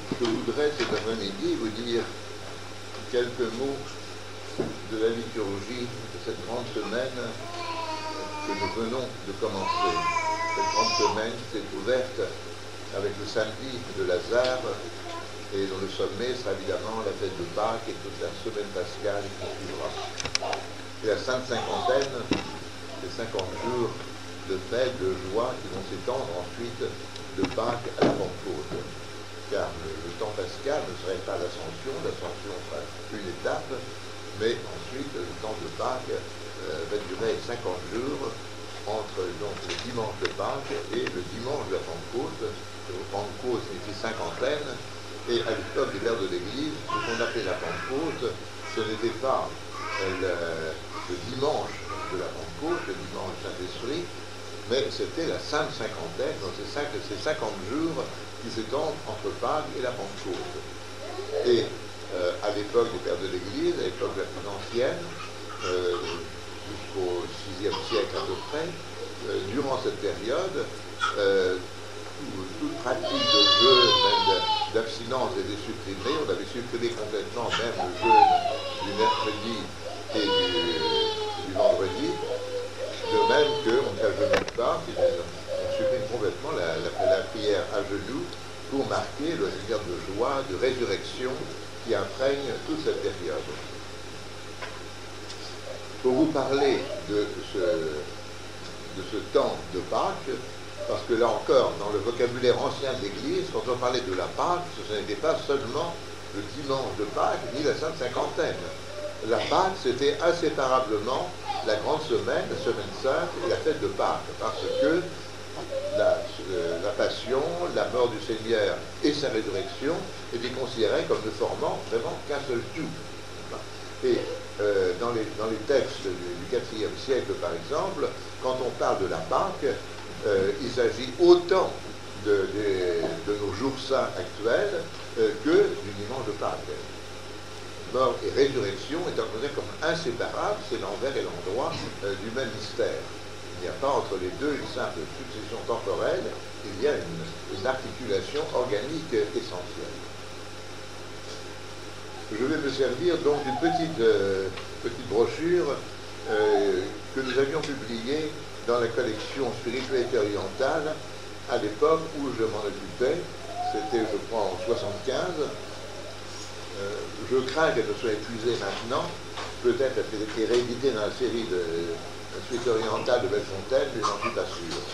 Je voudrais cet après-midi vous dire quelques mots de la liturgie de cette grande semaine que nous venons de commencer. Cette grande semaine s'est ouverte avec le samedi de Lazare et dont le sommet sera évidemment la fête de Pâques et toute la semaine pascale qui suivra. Et la Sainte Cinquantaine, les 50 jours de fête, de joie qui vont s'étendre ensuite de Pâques à la Pentecôte. Car le temps pascal ne serait pas l'ascension sera une étape, mais ensuite le temps de Pâques va durer 50 jours entre donc le dimanche de Pâques et le dimanche de la Pentecôte. Le Pentecôte signifie cinquantaine, et à l'époque des pères de l'Église, ce qu'on appelait la Pentecôte, ce n'était pas le dimanche de la Pentecôte, le dimanche du Saint-Esprit, mais c'était la Sainte Cinquantaine, donc ces 50 jours qui s'étendent entre Pâques et la Pentecôte. Et à l'époque des pères de l'Église, à l'époque la plus ancienne, jusqu'au VIe siècle à peu près, durant cette période, toute pratique de jeûne, même d'abstinence était supprimée. On avait supprimé complètement même le jeûne du mercredi et du vendredi, de même qu'on ne s'agenouille pas, on supprime complètement la prière à genoux pour marquer le désir de joie, de résurrection qui imprègne toute cette période. Pour vous parler de ce temps de Pâques, parce que là encore, dans le vocabulaire ancien de l'Église, quand on parlait de la Pâques, ce n'était pas seulement le dimanche de Pâques, ni la Sainte Cinquantaine. La Pâques, c'était inséparablement la grande semaine, la semaine sainte et la fête de Pâques, parce que la passion, la mort du Seigneur et sa résurrection étaient considérées comme ne formant vraiment qu'un seul tout. Et dans les textes du IVe siècle, par exemple, quand on parle de la Pâque, il s'agit autant de nos jours saints actuels que du dimanche de Pâques. Mort et résurrection est considéré comme inséparables, c'est l'envers et l'endroit du même mystère. Il n'y a pas entre les deux une simple succession temporelle, il y a une articulation organique essentielle. Je vais me servir donc d'une petite brochure que nous avions publiée dans la collection Spiritualité orientale à l'époque où je m'en occupais, c'était je crois en 75. Je crains qu'elle ne soit épuisée maintenant, peut-être elle a été rééditée dans la série de la Suite orientale de Bellefontaine, mais je n'en suis pas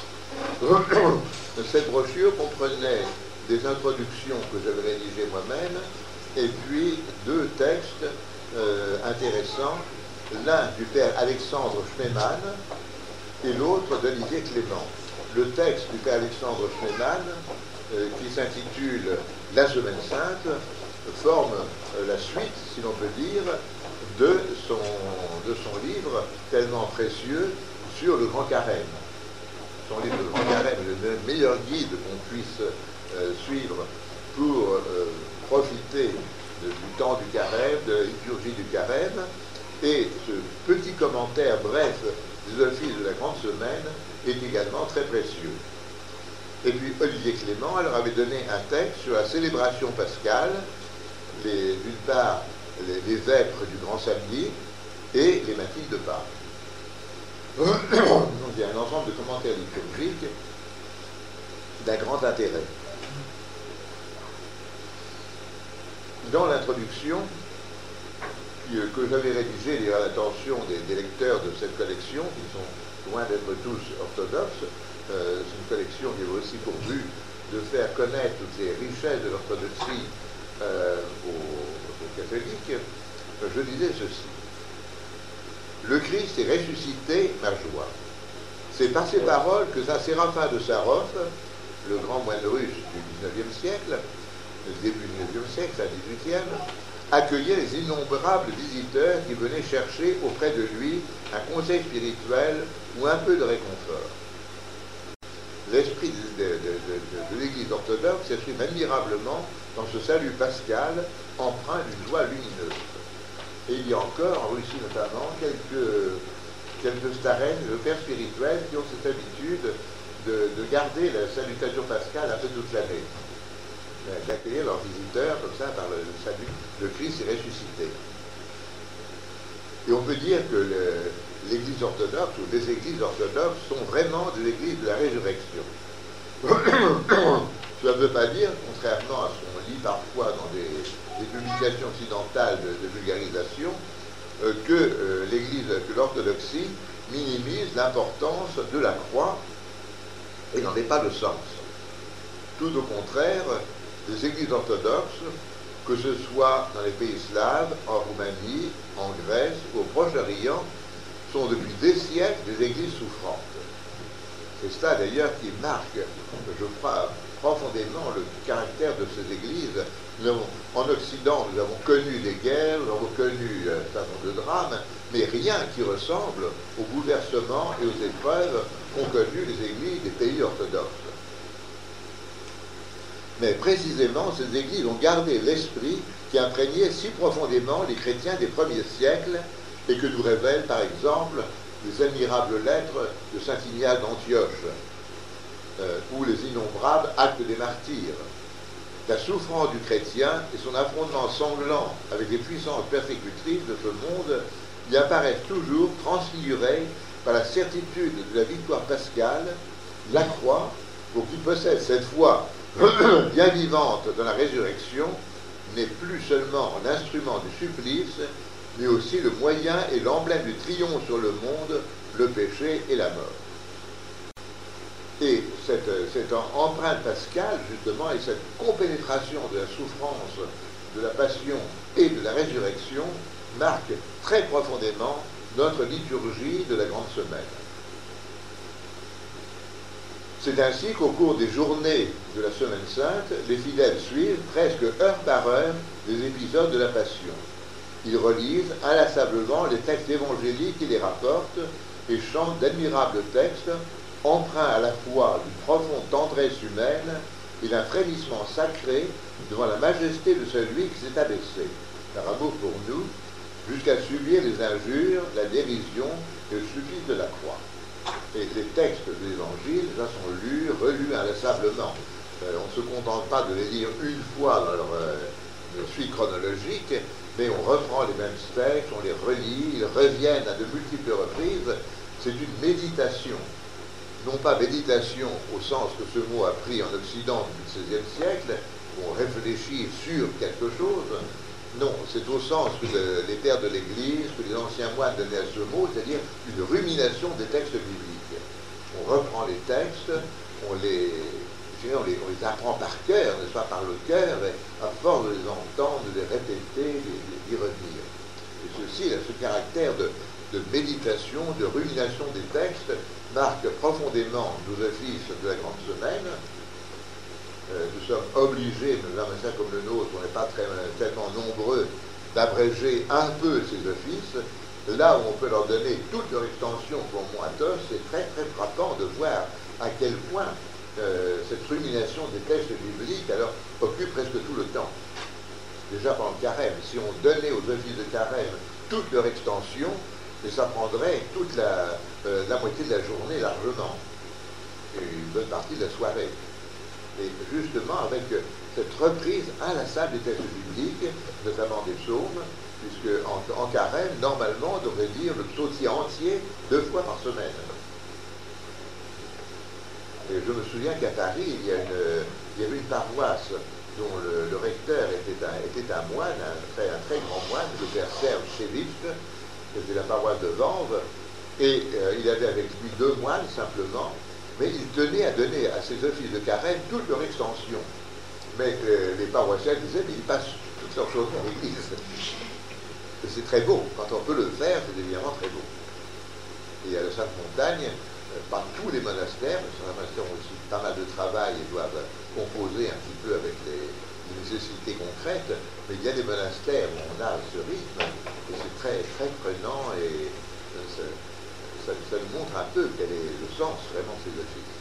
sûr. Cette brochure comprenait des introductions que j'avais rédigées moi-même, et puis deux textes intéressants, l'un du père Alexandre Schmemann et l'autre d'Olivier Clément. Le texte du père Alexandre Schmemann, qui s'intitule La Semaine Sainte, forme la suite, si l'on peut dire, de son livre tellement précieux sur le Grand Carême. Son livre Le Grand Carême est le meilleur guide qu'on puisse suivre pour profiter du temps du Carême, de la liturgie du Carême, et ce petit commentaire bref des offices de la Grande Semaine est également très précieux. Et puis Olivier Clément alors avait donné un texte sur la célébration pascale, d'une part les vêpres du Grand Samedi et les matines de Pâques. Donc il y a un ensemble de commentaires liturgiques d'un grand intérêt. Dans l'introduction que j'avais rédigée à l'attention des lecteurs de cette collection, qui sont loin d'être tous orthodoxes, c'est une collection qui avait aussi pour but de faire connaître toutes les richesses de l'orthodoxie aux catholiques, je disais ceci. Le Christ est ressuscité, ma joie. C'est par ces paroles que Saint Séraphin de Sarov, le grand moine russe du XIXe siècle, le début du XIXe siècle, Saint XVIIIe, accueillait les innombrables visiteurs qui venaient chercher auprès de lui un conseil spirituel ou un peu de réconfort. L'esprit de l'Église orthodoxe s'exprime admirablement dans ce salut pascal empreint d'une joie lumineuse. Et il y a encore, en Russie notamment, quelques starènes, le père spirituel, qui ont cette habitude de garder la salutation pascale un peu toute l'année. d'accueillir leurs visiteurs comme ça par le salut. Le Christ est ressuscité. Et on peut dire que l'Église orthodoxe ou les Églises orthodoxes sont vraiment des Églises de la résurrection. Cela ne veut pas dire, contrairement à ce qu'on lit parfois dans des publications occidentales de vulgarisation, que l'orthodoxie minimise l'importance de la croix et n'en est pas le sens. Tout au contraire, les Églises orthodoxes, que ce soit dans les pays slaves, en Roumanie, en Grèce ou au Proche-Orient, sont depuis des siècles des églises souffrantes. C'est cela d'ailleurs qui marque, je crois, profondément le caractère de ces églises. En Occident, nous avons connu des guerres, nous avons connu un certain nombre de drames, mais rien qui ressemble aux bouleversements et aux épreuves qu'ont connu les églises des pays orthodoxes. Mais précisément, ces églises ont gardé l'esprit qui imprégnait si profondément les chrétiens des premiers siècles et que nous révèlent, par exemple, les admirables lettres de saint Ignace d'Antioche ou les innombrables actes des martyrs. La souffrance du chrétien et son affrontement sanglant avec les puissances persécutrices de ce monde y apparaissent toujours transfigurés par la certitude de la victoire pascale, la croix, pour qui possède cette foi bien vivante dans la résurrection, n'est plus seulement l'instrument du supplice, mais aussi le moyen et l'emblème du triomphe sur le monde, le péché et la mort. Et cette empreinte pascale, justement, et cette compénétration de la souffrance, de la passion et de la résurrection marquent très profondément notre liturgie de la Grande Semaine. C'est ainsi qu'au cours des journées de la Semaine Sainte, les fidèles suivent presque heure par heure les épisodes de la Passion. Ils relisent inlassablement les textes évangéliques qui les rapportent et chantent d'admirables textes, empreints à la fois d'une profonde tendresse humaine et d'un frémissement sacré devant la majesté de celui qui s'est abaissé, par amour pour nous, jusqu'à subir les injures, la dérision et le supplice de la croix. Et les textes de l'Évangile sont lus, relus inlassablement. On ne se contente pas de les lire une fois dans leur suite chronologique, mais on reprend les mêmes textes, on les relit, ils reviennent à de multiples reprises. C'est une méditation. Non pas méditation au sens que ce mot a pris en Occident depuis le XVIe siècle, où on réfléchit sur quelque chose. Non, c'est au sens que les pères de l'Église, que les anciens moines donnaient à ce mot, c'est-à-dire une rumination des textes bibliques. On reprend les textes, on les apprend par cœur, n'est-ce pas, par le cœur, et à force de les entendre, de les répéter, d'y revenir. Et ceci, ce caractère de méditation, de rumination des textes, marque profondément nos offices de la Grande Semaine. Nous sommes obligés, dans un message comme le nôtre, on n'est pas tellement nombreux, d'abréger un peu ces offices. Là où on peut leur donner toute leur extension pour Moitos, c'est très très frappant de voir à quel point cette rumination des textes bibliques alors occupe presque tout le temps. Déjà pendant le carême, si on donnait aux offices de carême toute leur extension, mais ça prendrait toute la moitié de la journée largement, et une bonne partie de la soirée. Et justement, avec cette reprise inlassable des textes bibliques, notamment des psaumes, puisque en carême, normalement, on devrait lire le psautier entier 2 fois par semaine. Et je me souviens qu'à Paris, il y avait une paroisse dont le recteur était un moine, un très grand moine, le père Serge Chevitch, qui était la paroisse de Vanves, et il avait avec lui 2 moines simplement, mais il tenait à donner à ses offices de carême toute leur extension. Mais les paroissiens disaient, mais ils passent toute leur journée à l'église. Et c'est très beau. Quand on peut le faire, c'est évidemment très beau. Et à la Sainte-Montagne, pas tous les monastères, mais certains monastères ont aussi pas mal de travail et doivent composer un petit peu avec les nécessités concrètes, mais il y a des monastères où on a ce rythme, et c'est très, très prenant, et ça nous montre un peu quel est le sens vraiment de ces offices.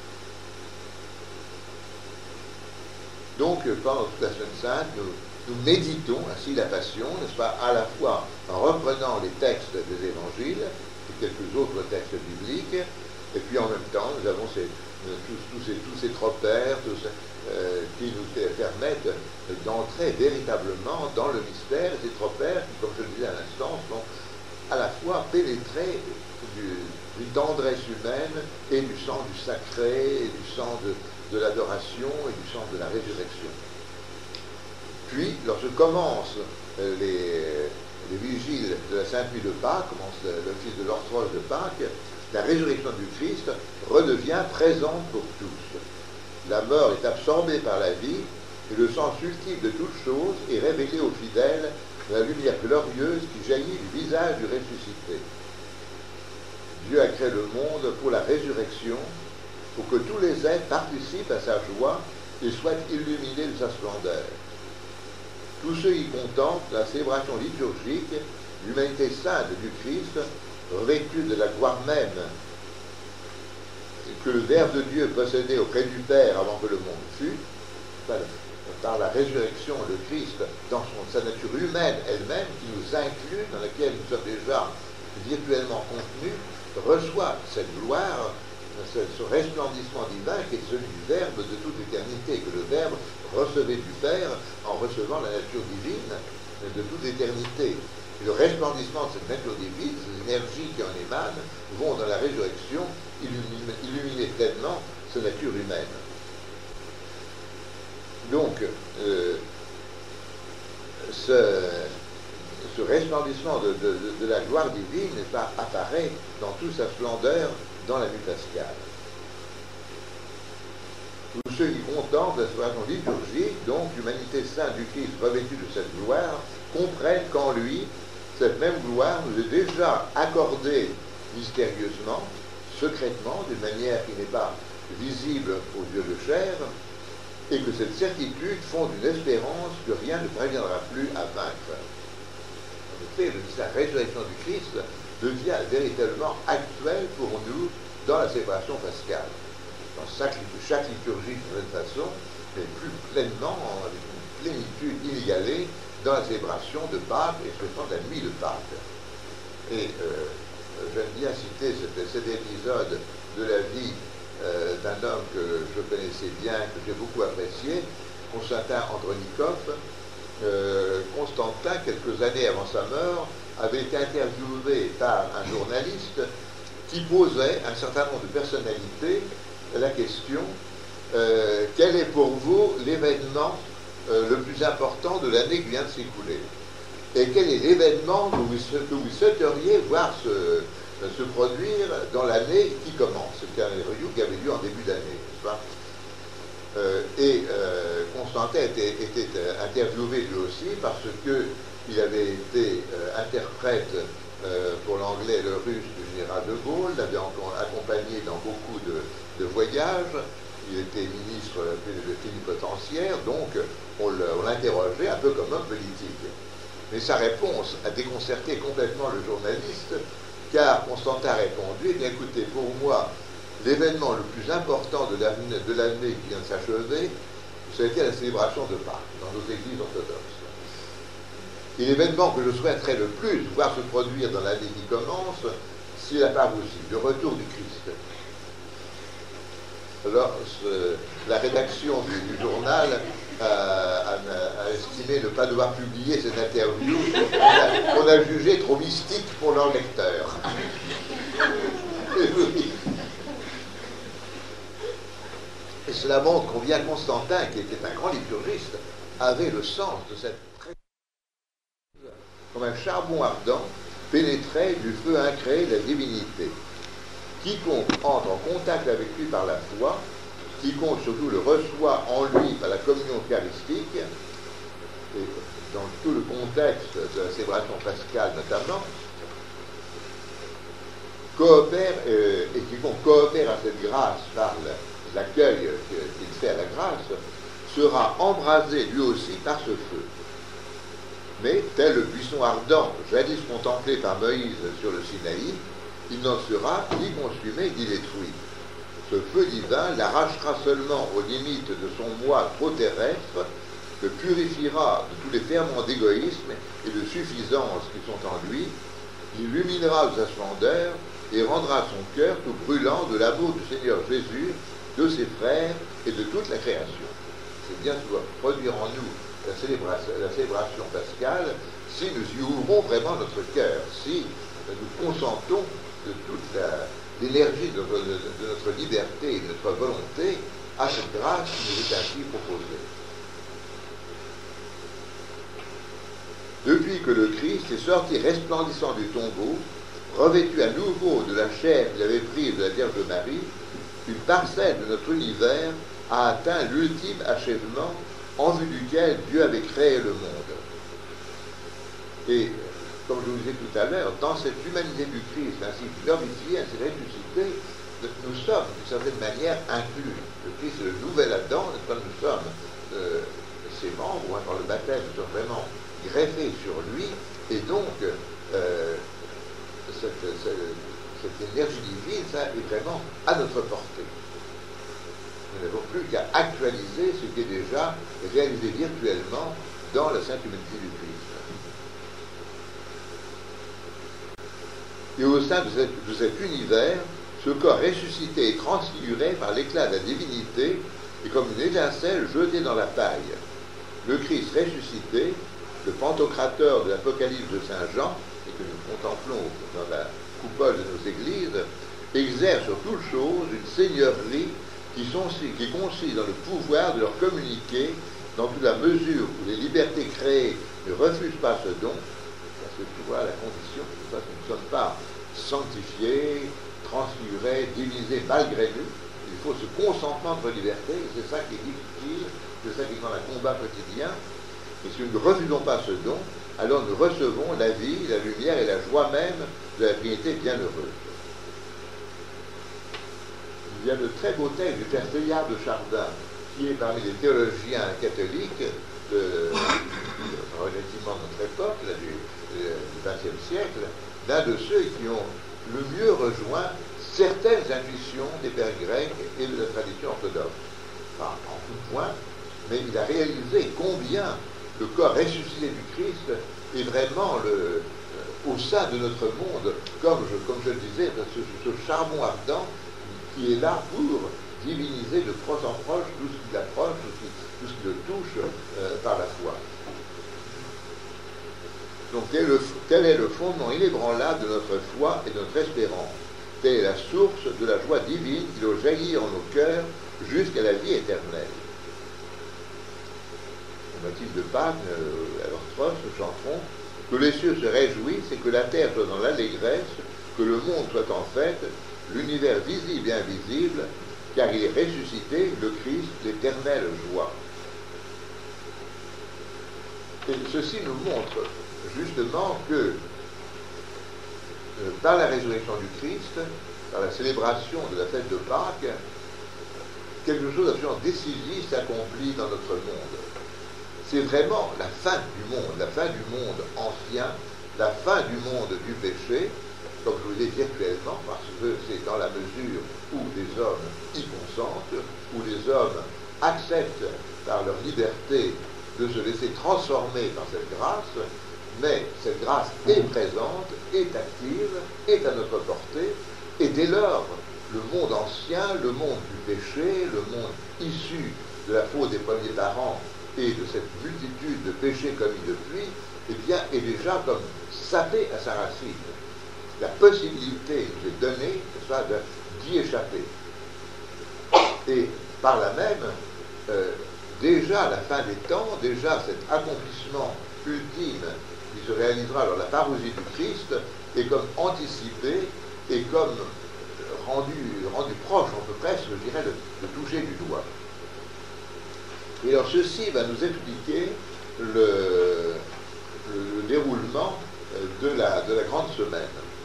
Donc, pendant toute la Semaine Sainte, nous méditons ainsi la Passion, n'est-ce pas, à la fois en reprenant les textes des Évangiles et quelques autres textes bibliques, Et puis en même temps, nous avons tous ces tropères qui nous permettent d'entrer véritablement dans le mystère. Ces tropères qui, comme je le disais à l'instant, sont à la fois pénétrés d'une tendresse humaine et du sang du sacré, et du sang de l'adoration et du sang de la résurrection. Puis, lorsque commencent les vigiles de la Sainte Nuit de Pâques, commence l'office de l'orthroge de Pâques, la résurrection du Christ redevient présente pour tous. La mort est absorbée par la vie, et le sens ultime de toute chose est révélé aux fidèles dans la lumière glorieuse qui jaillit du visage du ressuscité. Dieu a créé le monde pour la résurrection, pour que tous les êtres participent à sa joie et soient illuminés de sa splendeur. Tous ceux qui contemplent la célébration liturgique, l'humanité sainte du Christ, revêtue de la gloire même que le Verbe de Dieu possédait auprès du Père avant que le monde fût, par la résurrection, le Christ, dans sa nature humaine elle-même, qui nous inclut, dans laquelle nous sommes déjà virtuellement contenus, reçoit cette gloire, ce resplendissement divin qui est celui du Verbe de toute éternité, que le Verbe recevait du Père en recevant la nature divine de toute éternité. Et le resplendissement de cette nature divine, ces énergies qui en émanent, vont dans la résurrection illuminer pleinement sa nature humaine. Donc, ce resplendissement de la gloire divine apparaît dans toute sa splendeur dans la nuit pascale. Tous ceux qui contemplent la célébration liturgique, donc l'humanité sainte du Christ revêtue de cette gloire, comprennent qu'en lui, cette même gloire nous est déjà accordée mystérieusement, secrètement, d'une manière qui n'est pas visible aux yeux de chair, et que cette certitude fonde une espérance que rien ne parviendra plus à vaincre. En effet, la résurrection du Christ devient véritablement actuelle pour nous dans la célébration pascale. Dans chaque liturgie, de cette façon, mais plus pleinement, avec une plénitude inégalée, dans la célébration de Pâques et spécialement de la nuit de Pâques. Et j'aime bien citer cet épisode de la vie d'un homme que je connaissais bien, que j'ai beaucoup apprécié, Constantin Andronikov. Constantin, quelques années avant sa mort, avait été interviewé par un journaliste qui posait à un certain nombre de personnalités la question quel est pour vous l'événement le plus important de l'année qui vient de s'écouler? Et quel est l'événement que vous souhaiteriez voir se produire dans l'année qui commence? C'était un interview qui avait lieu en début d'année, n'est-ce pas? Constantin était interviewé lui aussi parce qu'il avait été interprète pour l'anglais et le russe du général de Gaulle, l'avait accompagné dans beaucoup de voyages. Il était ministre plénipotentiaire, donc on l'interrogeait un peu comme homme politique. Mais sa réponse a déconcerté complètement le journaliste, car Constantin a répondu, eh bien écoutez, pour moi, l'événement le plus important de l'année qui vient de s'achever, ça a été la célébration de Pâques dans nos églises orthodoxes. Et l'événement que je souhaiterais le plus voir se produire dans l'année qui commence, c'est la parousie, le retour du Christ. Alors, la rédaction du journal a estimé ne pas devoir publier cette interview qu'on a jugée trop mystique pour leur lecteur. Et cela montre combien Constantin, qui était un grand liturgiste, avait le sens de cette présence, comme un charbon ardent pénétrait du feu incréé de la divinité. Quiconque entre en contact avec lui par la foi, quiconque surtout le reçoit en lui par la communion eucharistique, et dans tout le contexte de la célébration pascale notamment, coopère, et quiconque coopère à cette grâce par l'accueil qu'il fait à la grâce, sera embrasé lui aussi par ce feu. Mais, tel le buisson ardent, jadis contemplé par Moïse sur le Sinaï, il n'en sera ni consumé ni détruit. Ce feu divin l'arrachera seulement aux limites de son moi trop terrestre, le purifiera de tous les ferments d'égoïsme et de suffisance qui sont en lui, l'illuminera de sa splendeur et rendra son cœur tout brûlant de l'amour du Seigneur Jésus, de ses frères et de toute la création. C'est bien ce que doit produire en nous la célébration pascale, si nous y ouvrons vraiment notre cœur, si nous consentons de toute l'énergie de notre liberté et de notre volonté à cette grâce qui nous est ainsi proposée. Depuis que le Christ est sorti resplendissant du tombeau, revêtu à nouveau de la chair qu'il avait prise de la Vierge Marie, une parcelle de notre univers a atteint l'ultime achèvement en vue duquel Dieu avait créé le monde. Et, comme je vous disais tout à l'heure, dans cette humanité du Christ, ainsi glorifié, ainsi ressuscité, nous sommes d'une certaine manière inclus. Le Christ est le nouvel Adam, nous sommes ses membres, par le baptême, nous sommes vraiment greffés sur lui, et donc cette énergie divine, ça est vraiment à notre portée. Nous n'avons plus qu'à actualiser ce qui est déjà réalisé virtuellement dans la sainte humanité du Christ. Et au sein de cet univers, ce corps ressuscité et transfiguré par l'éclat de la divinité est comme une étincelle jetée dans la paille. Le Christ ressuscité, le pantocrateur de l'Apocalypse de Saint Jean, et que nous contemplons dans la coupole de nos églises, exerce sur toute chose une seigneurie qui consiste dans le pouvoir de leur communiquer dans toute la mesure où les libertés créées ne refusent pas ce don, parce que tu vois la condition, parce que nous ne sommes pas sanctifiés, transfigurés, divisés malgré nous. Il faut ce consentement de liberté, c'est ça qui est difficile, c'est ça qui est dans un combat quotidien. Et si nous ne refusons pas ce don, alors nous recevons la vie, la lumière et la joie même de la Trinité bienheureuse. Il y a de très beaux textes du père Teilhard de Chardin, qui est parmi les théologiens catholiques relativement de notre époque, là, du XXe siècle, d'un de ceux qui ont le mieux rejoint certaines intuitions des pères grecs et de la tradition orthodoxe. Enfin, en tout point, mais il a réalisé combien le corps ressuscité du Christ est vraiment au sein de notre monde, comme je le disais, ce charbon ardent qui est là pour diviniser de proche en proche tout ce qui l'approche, tout ce qui le touche par la foi. Donc tel est le fondement inébranlable de notre foi et de notre espérance. Telle est la source de la joie divine qui doit jaillir en nos cœurs jusqu'à la vie éternelle. Mathilde de Pâques, à l'orthros, nous chanterons que les cieux se réjouissent et que la terre soit dans l'allégresse, que le monde soit en fête, l'univers visible et invisible, car il est ressuscité, le Christ, l'éternelle joie. Et ceci nous montre justement que par la résurrection du Christ, par la célébration de la fête de Pâques, quelque chose d'absolument décisif s'accomplit dans notre monde. C'est vraiment la fin du monde ancien, la fin du monde du péché, comme je vous l'ai dit virtuellement, parce que c'est dans la mesure où les hommes y consentent, où les hommes acceptent par leur liberté de se laisser transformer par cette grâce, mais cette grâce est présente, est active, est à notre portée, et dès lors, le monde ancien, le monde du péché, le monde issu de la faute des premiers parents et de cette multitude de péchés commis depuis, eh bien, est déjà comme sapé à sa racine. La possibilité nous est donnée, soit d'y échapper. Et par là même, déjà à la fin des temps, déjà cet accomplissement ultime qui se réalisera dans la parousie du Christ est comme anticipé et comme rendu proche, on peut presque, je dirais, de toucher du doigt. Et alors ceci va nous expliquer le déroulement de la grande semaine.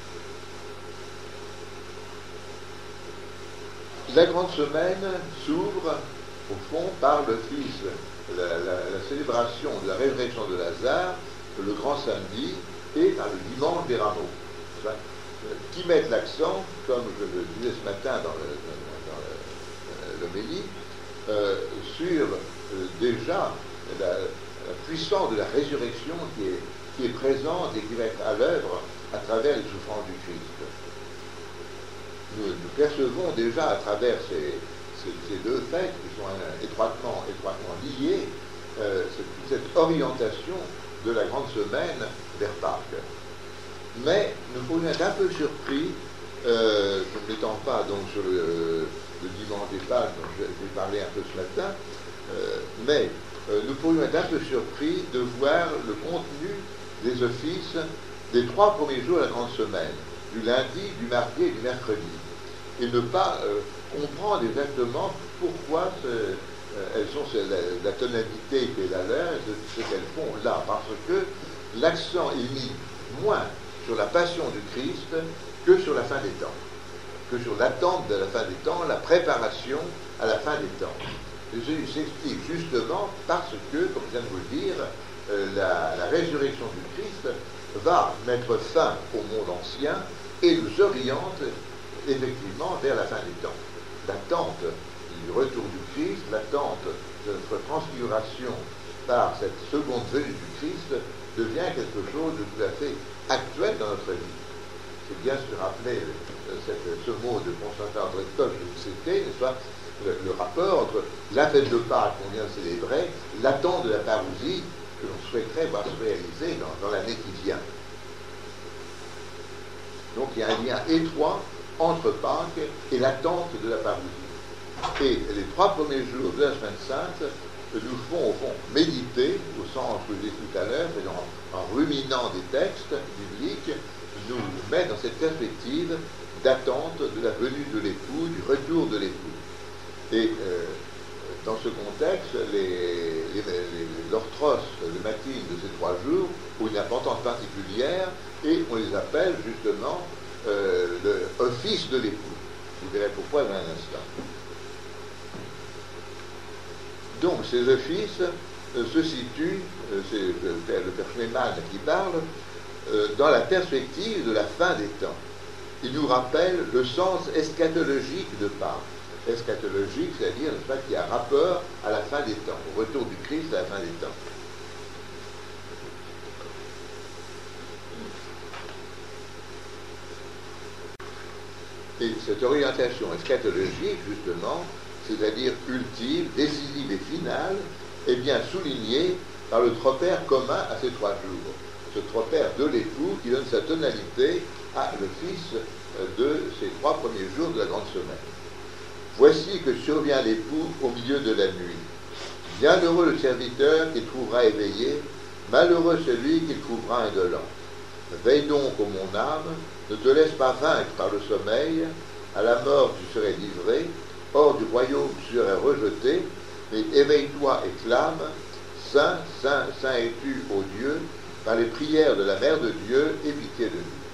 La grande semaine s'ouvre, au fond, par le Fils, la célébration de la résurrection de Lazare, le grand samedi, et par le dimanche des rameaux, qui mettent l'accent, comme je le disais ce matin dans l'homélie, sur déjà la puissance de la résurrection qui est présente et qui va être à l'œuvre à travers les souffrances du Christ. nous percevons déjà à travers ces deux fêtes qui sont étroitement liées, cette orientation de la grande semaine vers Pâques. Mais nous pourrions être un peu surpris, je ne m'étends pas donc sur le dimanche des Pâques dont j'ai parlé un peu ce matin, mais nous pourrions être un peu surpris de voir le contenu des offices des 3 premiers jours de la grande semaine, du lundi, du mardi et du mercredi, et ne pas comprendre exactement pourquoi elles sont la tonalité qui est la leur et ce qu'elles font là, parce que l'accent est mis moins sur la passion du Christ que sur la fin des temps, que sur l'attente de la fin des temps, la préparation à la fin des temps. Et Jésus s'explique justement parce que, comme je viens de vous le dire, la résurrection du Christ va mettre fin au monde ancien et nous oriente effectivement vers la fin des temps. L'attente du retour du Christ, l'attente de notre transfiguration par cette seconde venue du Christ devient quelque chose de tout à fait actuel dans notre vie. C'est bien ce que rappelait ce mot de Constantin André de Koch que vous citez, n'est-ce pas, le rapport entre la fête de Pâques qu'on vient de célébrer, l'attente de la parousie que l'on souhaiterait voir se réaliser dans l'année qui vient. Donc il y a un lien étroit entre Pâques et l'attente de la parousie. Et les 3 premiers jours de la semaine sainte nous font au fond méditer, au sens que je disais tout à l'heure, en ruminant des textes bibliques, nous met dans cette perspective d'attente de la venue de l'époux, du retour de l'époux. Et dans ce contexte, l'orthros, le matin de ces 3 jours, ont une importance particulière et on les appelle justement l'office de l'époux. Vous verrez pourquoi dans un instant. Donc ces offices se situent, c'est le père Schneemann qui parle, dans la perspective de la fin des temps. Il nous rappelle le sens eschatologique de Pâques. Eschatologique, c'est-à-dire qu'il y a un rapport à la fin des temps, au retour du Christ à la fin des temps. Et cette orientation eschatologique, justement, c'est-à-dire ultime, décisive et finale, est bien soulignée par le tropère commun à ces 3 jours. Ce tropère de l'époux qui donne sa tonalité à l'office de ces 3 premiers jours de la grande semaine. Voici que survient l'époux au milieu de la nuit. Bienheureux le serviteur qu'il trouvera éveillé, malheureux celui qu'il trouvera indolent. Veille donc, ô mon âme, ne te laisse pas vaincre par le sommeil, à la mort tu serais livré, hors du royaume tu serais rejeté, mais éveille-toi et clame, Saint, Saint, Saint es-tu, ô Dieu, par les prières de la Mère de Dieu, aie pitié de nous.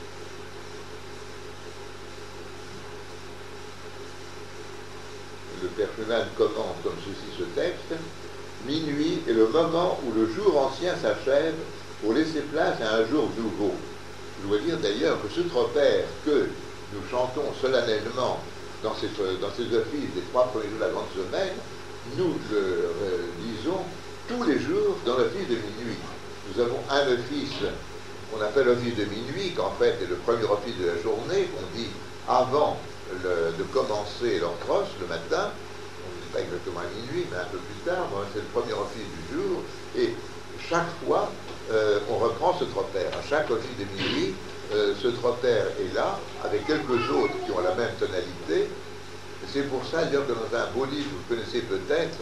Le père Schneemann commente comme ceci ce texte. Minuit est le moment où le jour ancien s'achève pour laisser place à un jour nouveau. Je dois dire d'ailleurs que ce tropère que nous chantons solennellement dans ces offices des 3 premiers jours de la grande semaine, nous le lisons tous les jours dans l'office de minuit. Nous avons un office qu'on appelle l'office de minuit, qu'en fait est le premier office de la journée, qu'on dit avant de commencer l'orthros le matin. On ne dit pas exactement à minuit, mais un peu plus tard. Bon, c'est le premier office du jour. Et chaque fois, on reprend ce tropère. À chaque office de minuit, ce tropère est là, avec quelques autres qui ont la même tonalité. C'est pour ça, d'ailleurs, que dans un beau livre, vous connaissez peut-être,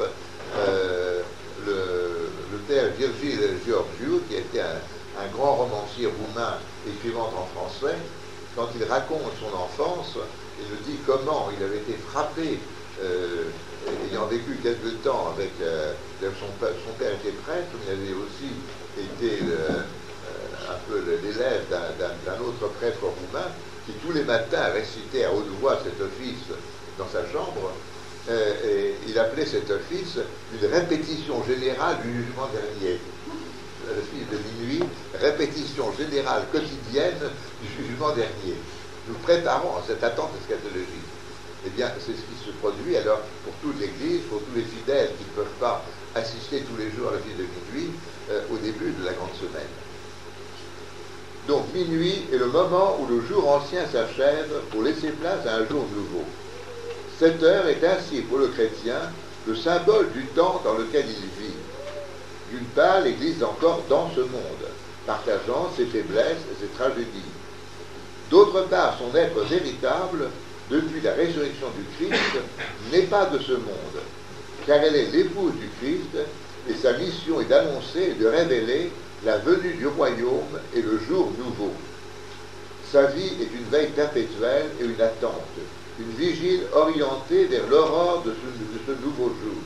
le père Virgile Georgiou, qui a été un grand romancier roumain écrivant en français, quand il raconte son enfance, il nous dit comment il avait été frappé, ayant vécu quelque temps avec son père était prêtre, mais il avait aussi été un peu l'élève d'un autre prêtre roumain qui tous les matins récitait à haute voix cet office dans sa chambre, et il appelait cet office une répétition générale du jugement dernier. L'office de minuit, répétition générale quotidienne du jugement dernier. Nous préparons à cette attente eschatologique. Eh bien, c'est ce qui se produit alors pour toute l'Église, pour tous les fidèles qui ne peuvent pas assister tous les jours à l'office de minuit au début de la grande semaine. Donc minuit est le moment où le jour ancien s'achève pour laisser place à un jour nouveau. Cette heure est ainsi pour le chrétien le symbole du temps dans lequel il vit. D'une part, l'Église est encore dans ce monde, partageant ses faiblesses et ses tragédies. D'autre part, son être véritable, depuis la résurrection du Christ, n'est pas de ce monde, car elle est l'épouse du Christ, et sa mission est d'annoncer et de révéler la venue du royaume et le jour nouveau. Sa vie est une veille perpétuelle et une attente, une vigile orientée vers l'aurore de ce nouveau jour.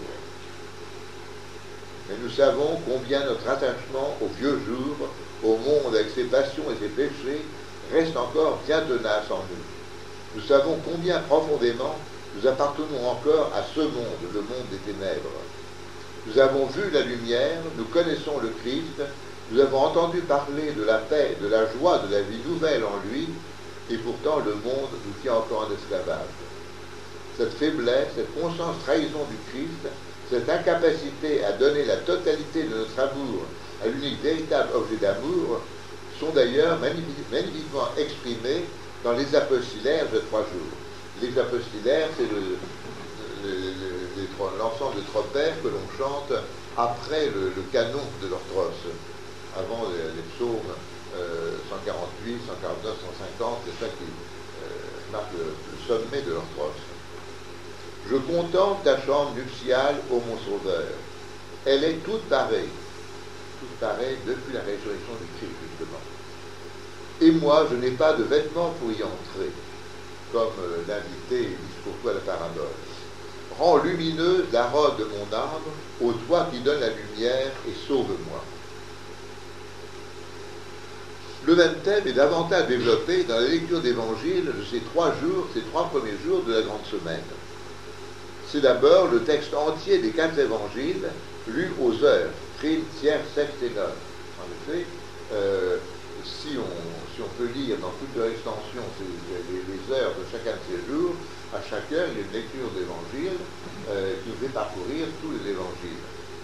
Mais nous savons combien notre attachement au vieux jour, au monde avec ses passions et ses péchés, reste encore bien tenace en nous. Nous savons combien profondément nous appartenons encore à ce monde, le monde des ténèbres. Nous avons vu la lumière, nous connaissons le Christ, nous avons entendu parler de la paix, de la joie, de la vie nouvelle en lui, et pourtant le monde nous tient encore en esclavage. Cette faiblesse, cette conscience trahison du Christ, cette incapacité à donner la totalité de notre amour à l'unique véritable objet d'amour sont d'ailleurs magnifiquement exprimées dans les apostylaires de 3 jours. Les apostylaires, c'est l'ensemble de tropères que l'on chante après le canon de l'orthros, avant les psaumes 148, 149, 150, c'est ça qui marque le sommet de l'orthros. Je contemple ta chambre nuptiale, ô mon sauveur. Elle est toute parée depuis la résurrection du Christ, justement. Et moi, je n'ai pas de vêtements pour y entrer, comme l'invité dit pour toi la parabole. Rends lumineuse la robe de mon âme, ô toi qui donnes la lumière, et sauve-moi. Le même thème est davantage développé dans la lecture d'évangile de ces 3 premiers jours de la grande semaine. C'est d'abord le texte entier des 4 évangiles, lus aux heures, prime, tiers, sexte et none. En effet, si on peut lire dans toute leur extension les heures de chacun de ces jours, à chaque heure, il y a une lecture d'évangile qui nous fait parcourir tous les évangiles.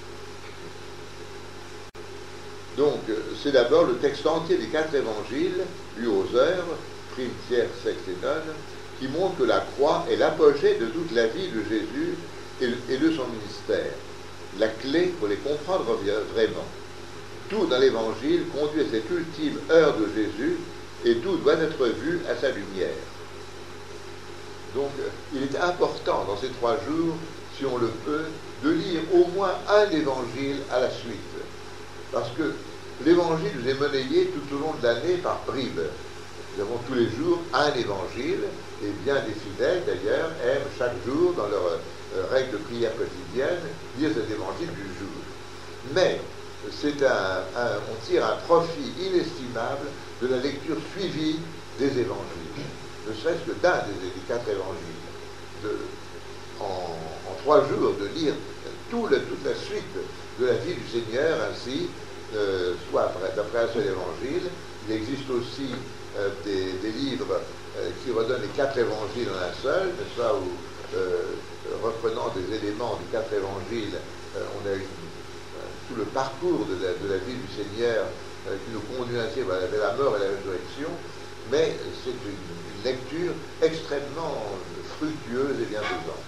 Donc, c'est d'abord le texte entier des 4 évangiles, lus aux heures, prime, tiers, sexte et none, qui montre que la croix est l'apogée de toute la vie de Jésus et de son ministère, la clé pour les comprendre vraiment. Tout dans l'Évangile conduit à cette ultime heure de Jésus et tout doit être vu à sa lumière. Donc, il est important dans ces 3 jours, si on le peut, de lire au moins un évangile à la suite. Parce que l'évangile nous est monnayé tout au long de l'année par bribes. Nous avons tous les jours un évangile, et bien des fidèles d'ailleurs aiment chaque jour, dans leur règle de prière quotidienne, lire cet évangile du jour. Mais on tire un profit inestimable de la lecture suivie des évangiles, ne serait-ce que d'un des 4 évangiles. En 3 jours, de lire toute la suite de la vie du Seigneur, ainsi, soit d'après un seul évangile. Il existe aussi des livres qui redonnent les 4 évangiles en un seul, n'est-ce pas, où, reprenant des éléments des 4 évangiles, on a tout le parcours de la vie du Seigneur qui nous conduit ainsi vers la mort et la résurrection, mais c'est une lecture extrêmement fructueuse et bienfaisante.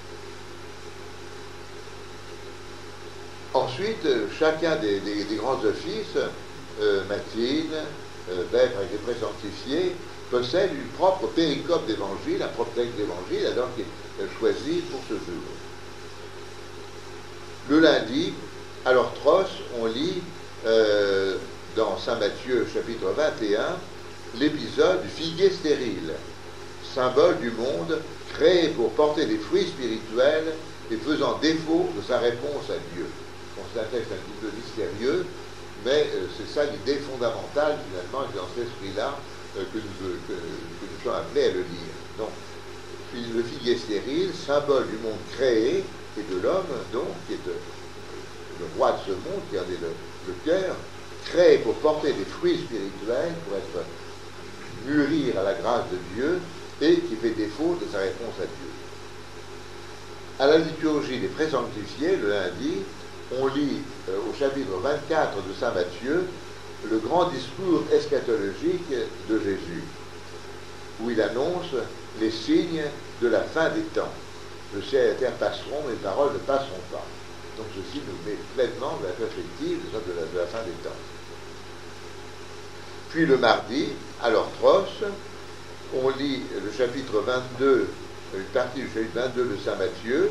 Ensuite, chacun des grands offices, Matine, Vêpres avec les présanctifiés, possède une propre péricope d'évangile, un propre texte d'évangile, alors qui est choisi pour ce jour. Le lundi, à l'orthros, on lit dans Saint Matthieu, chapitre 21, l'épisode du figuier stérile, symbole du monde créé pour porter des fruits spirituels et faisant défaut de sa réponse à Dieu. Bon, c'est un texte un petit peu mystérieux, mais c'est ça l'idée fondamentale, finalement, et dans cet esprit-là que nous sommes appelés à le lire. Donc, le figuier stérile, symbole du monde créé et de l'homme, donc, qui est le roi de ce monde, qui en est le cœur, créé pour porter des fruits spirituels, pour être mûrir à la grâce de Dieu, et qui fait défaut de sa réponse à Dieu. À la liturgie des présanctifiés, le lundi, on lit au chapitre 24 de Saint Matthieu le grand discours eschatologique de Jésus, où il annonce les signes de la fin des temps. Le ciel et la terre passeront, mais les paroles ne passeront pas. Donc ceci nous met pleinement dans la perspective de la fin des temps. Puis le mardi, à l'orthros, on lit le chapitre 22, une partie du chapitre 22 de Saint Matthieu,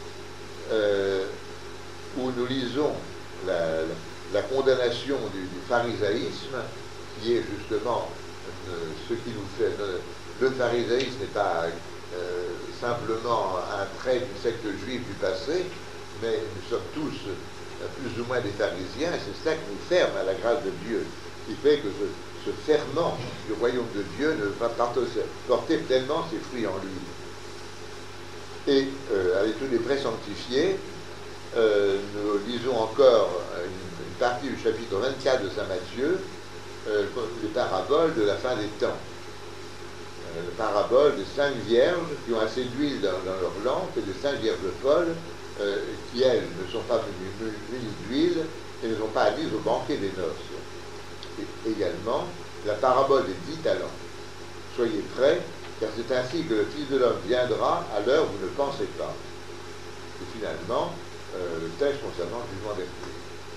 où nous lisons la condamnation du pharisaïsme, qui est justement ce qui nous fait... Le pharisaïsme n'est pas simplement un trait d'une secte juive du passé, mais nous sommes tous plus ou moins des pharisiens, et c'est cela qui nous ferme à la grâce de Dieu, qui fait que ce ferment du royaume de Dieu ne va pas porter pleinement ses fruits en lui. Et avec tous les présanctifiés, nous lisons encore une partie du chapitre 24 de Saint Matthieu, les paraboles de la fin des temps. La parabole des 5 vierges qui ont assez d'huile dans leur lampe et des 5 vierges folles qui, elles, ne sont pas munies d'huile et ne sont pas admises au banquet des noces. Et également, la parabole des 10 talents. Soyez prêts, car c'est ainsi que le Fils de l'homme viendra à l'heure où vous ne pensez pas. Et finalement, le texte concernant le jugement d'esprit.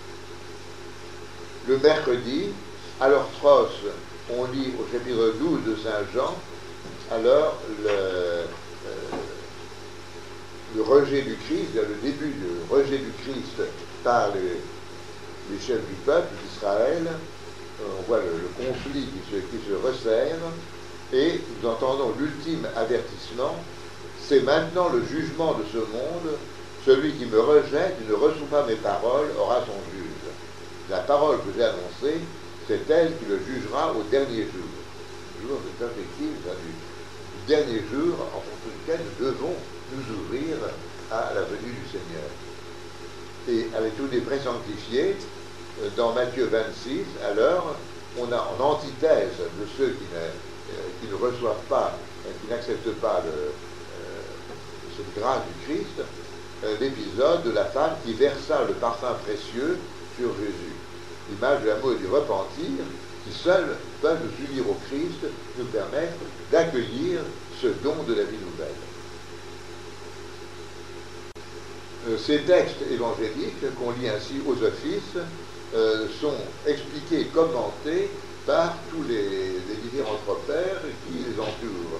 Le mercredi, à l'orthros, on lit au chapitre 12 de Saint Jean, alors le rejet du Christ, le début du rejet du Christ par les chefs du peuple d'Israël. On voit le conflit qui se resserre, et nous entendons l'ultime avertissement: c'est maintenant le jugement de ce monde, celui qui me rejette et ne reçoit pas mes paroles aura son juge. La parole que j'ai annoncée, c'est elle qui le jugera au dernier jour. Jour de perspective du dernier jour en fonction duquel nous devons nous ouvrir à la venue du Seigneur. Et avec tous les présanctifiés, dans Matthieu 26, alors, on a en antithèse de ceux qui ne reçoivent pas, qui n'acceptent pas cette grâce du Christ, l'épisode de la femme qui versa le parfum précieux sur Jésus. L'image de l'amour et du repentir, qui seuls peuvent nous unir au Christ, nous permettre d'accueillir ce don de la vie nouvelle. Ces textes évangéliques qu'on lit ainsi aux offices sont expliqués et commentés par tous les différents pères qui les entourent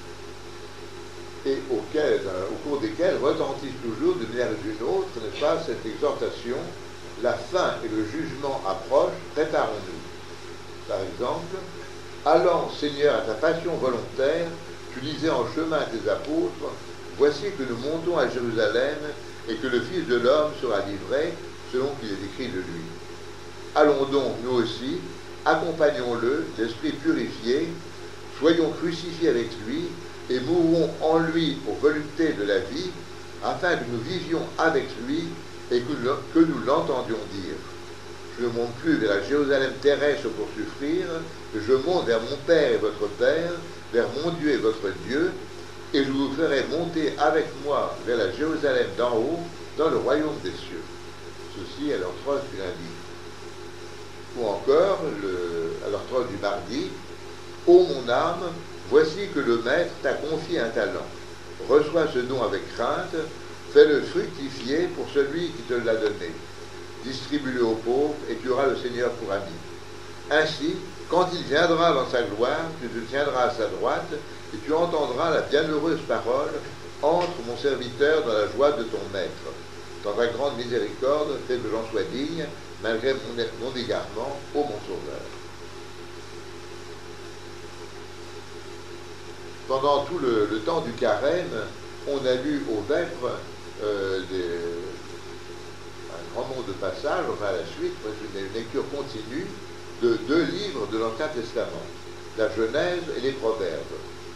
et au cours desquels retentissent toujours d'une manière ou d'une autre, n'est-ce pas, cette exhortation: la fin et le jugement approchent, préparons-nous. Par exemple, allant Seigneur à ta passion volontaire, tu disais en chemin à tes apôtres: voici que nous montons à Jérusalem et que le Fils de l'homme sera livré selon qu'il est écrit de lui. Allons donc, nous aussi, accompagnons-le, l'esprit purifié, soyons crucifiés avec lui et mourons en lui aux voluptés de la vie, afin que nous vivions avec lui et que nous l'entendions dire: je ne monte plus vers la Jérusalem terrestre pour souffrir, je monte vers mon Père et votre Père, vers mon Dieu et votre Dieu, et je vous ferai monter avec moi vers la Jérusalem d'en haut, dans le royaume des cieux. Ceci à l'orthros du lundi. Ou encore, à l'orthros du mardi: ô mon âme, voici que le Maître t'a confié un talent. Reçois ce don avec crainte, fais-le fructifier pour celui qui te l'a donné. Distribue-le aux pauvres, et tu auras le Seigneur pour ami. Ainsi, quand il viendra dans sa gloire, tu te tiendras à sa droite, et tu entendras la bienheureuse parole: entre mon serviteur dans la joie de ton maître. Dans ta grande miséricorde, fais que j'en sois digne, malgré mon égarement, ô mon sauveur. Pendant tout le temps du carême, on a lu aux vêpres un grand nombre de passages, enfin à la suite, une lecture continue de 2 livres de l'Ancien Testament, la Genèse et les Proverbes.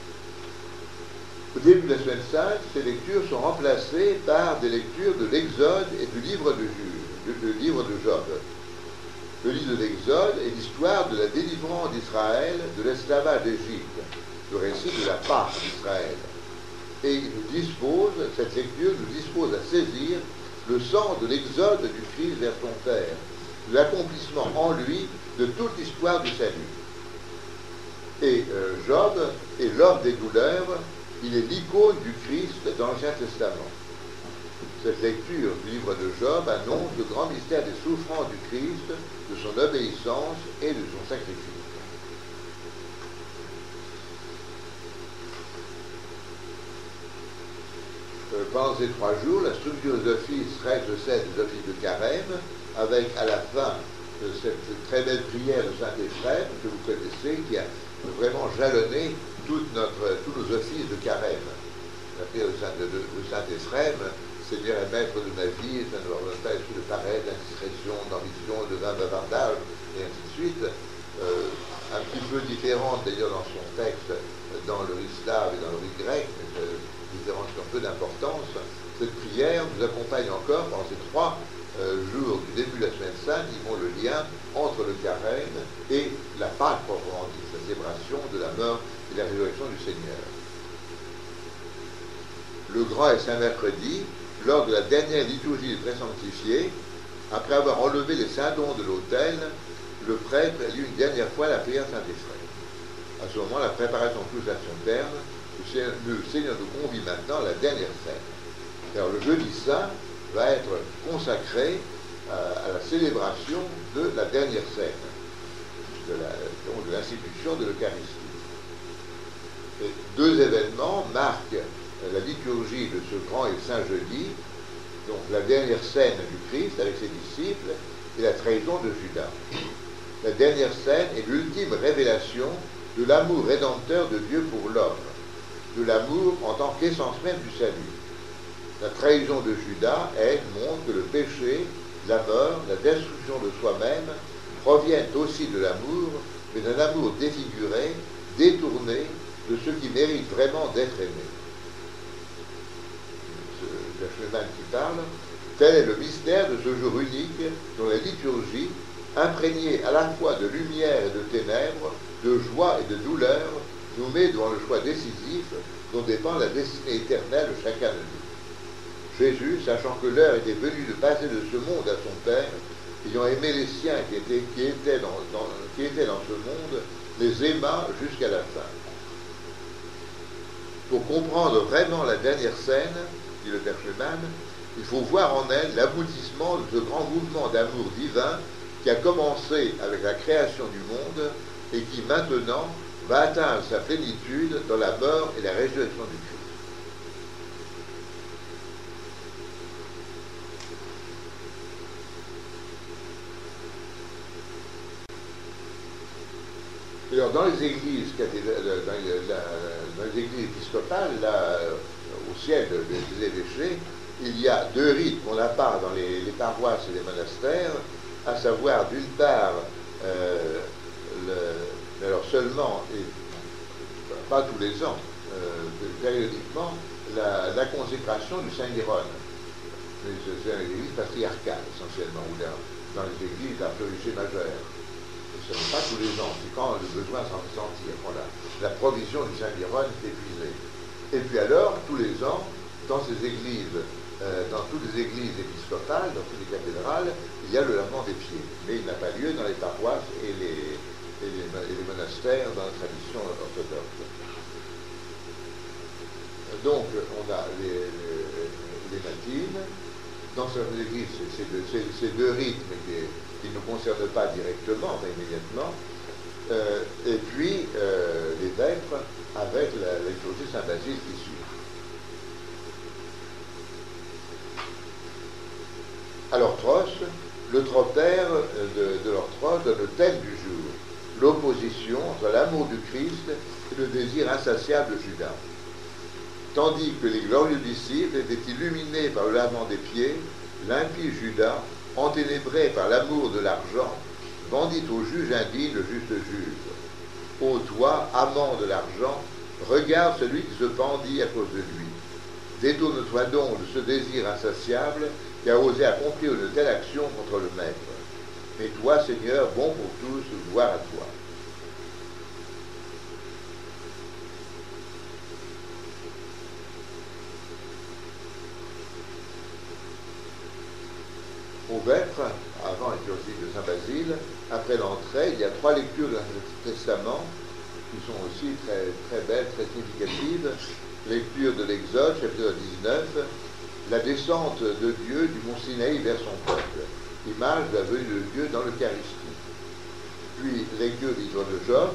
Au début de la Semaine Sainte, ces lectures sont remplacées par des lectures de l'Exode et du livre de Job. Le livre de l'Exode est l'histoire de la délivrance d'Israël de l'esclavage d'Égypte, le récit de la Pâque d'Israël. Et cette lecture nous dispose à saisir le sens de l'exode du Christ vers son Père, l'accomplissement en lui de toute l'histoire du salut. Et Job est l'homme des douleurs, il est l'icône du Christ dans l'Ancien Testament. Cette lecture du livre de Job annonce le grand mystère des souffrances du Christ, de son obéissance et de son sacrifice. Pendant ces 3 jours, la structure des offices reste celle des offices de carême, avec à la fin de cette très belle prière de Saint-Éphrem, que vous connaissez, qui a vraiment jalonné tous nos offices de carême. La prière de Saint-Éphrem, Seigneur est maître de ma vie, ça ne me redonne pas l'esprit de paresse, d'indiscrétion, d'ambition, de vain bavardage, et ainsi de suite. Un petit peu différente d'ailleurs dans son texte, dans le rite slave et dans le rite grec, mais différence qui ont peu d'importance. Cette prière nous accompagne encore pendant ces 3 jours du début de la semaine sainte, qui font le lien entre le carême et la Pâque proprement dit, la célébration de la mort et la résurrection du Seigneur. Le grand et saint mercredi, lors de la dernière liturgie du très sanctifié, après avoir enlevé les saints dons de l'autel, le prêtre lit une dernière fois la prière Saint-Éphrem. À ce moment, la préparation touche à son terme. Le Seigneur nous convie maintenant à la dernière scène. Alors le jeudi saint va être consacré à la célébration de la dernière scène, de l'institution de l'Eucharistie. 2 événements marquent la liturgie de ce grand et saint jeudi, donc la dernière scène du Christ avec ses disciples et la trahison de Judas. La dernière scène est l'ultime révélation de l'amour rédempteur de Dieu pour l'homme, de l'amour en tant qu'essence même du salut. La trahison de Judas, elle, montre que le péché, la mort, la destruction de soi-même proviennent aussi de l'amour, mais d'un amour défiguré, détourné de ce qui mérite vraiment d'être aimé. C'est Schneemann qui parle. Tel est le mystère de ce jour unique dont la liturgie, imprégnée à la fois de lumière et de ténèbres, de joie et de douleur, nous met devant le choix décisif dont dépend la destinée éternelle de chacun de nous. Jésus, sachant que l'heure était venue de passer de ce monde à son Père, ayant aimé les siens qui étaient dans ce monde, les aima jusqu'à la fin. Pour comprendre vraiment la dernière scène, dit le Père Schneemann, il faut voir en elle l'aboutissement de ce grand mouvement d'amour divin qui a commencé avec la création du monde et qui maintenant va atteindre sa plénitude dans la mort et la résurrection du Christ. Alors, dans les églises épiscopales, là, au siège des évêchés, il y a 2 rites qu'on n'a pas dans les paroisses et les monastères, à savoir d'une part, alors seulement, et pas tous les ans, périodiquement, la consécration du Saint-Jérôme. C'est une église patriarcale essentiellement, ou dans les églises d'archevêché majeur. Ce n'est pas tous les ans, c'est quand le besoin s'en fait sentir, quand la provision du Saint-Jérôme est épuisée. Et puis alors, tous les ans, dans ces églises, dans toutes les églises épiscopales, dans toutes les cathédrales, il y a le lavement des pieds. Mais il n'a pas lieu dans les paroisses et les monastères dans la tradition orthodoxe. Donc, on a les matines. Dans certaines églises, c'est 2 rites, mais qui ne nous concernent pas directement, mais immédiatement. Et puis, les vêpres avec la liturgie Saint-Basile qui suit. À l'orthros, le tropaire de l'orthros donne le thème du jour, l'opposition entre l'amour du Christ et le désir insatiable de Judas. Tandis que les glorieux disciples étaient illuminés par le lavement des pieds, l'impie Judas, enténébré par l'amour de l'argent, vendit au juge indigne le juste juge. Ô toi, amant de l'argent, regarde celui qui se pendit à cause de lui. Détourne-toi donc de ce désir insatiable qui a osé accomplir une telle action contre le Maître. Mais toi, Seigneur, bon pour tous, gloire à toi. Aux vêpres, avant liturgique de Saint-Basile, après l'entrée, il y a 3 lectures de l'Ancien Testament qui sont aussi très, très belles, très significatives. Lecture de l'Exode, chapitre 19, la descente de Dieu du mont Sinaï vers son peuple, image de la venue de Dieu dans l'Eucharistie. Puis, lecture du livre de Job,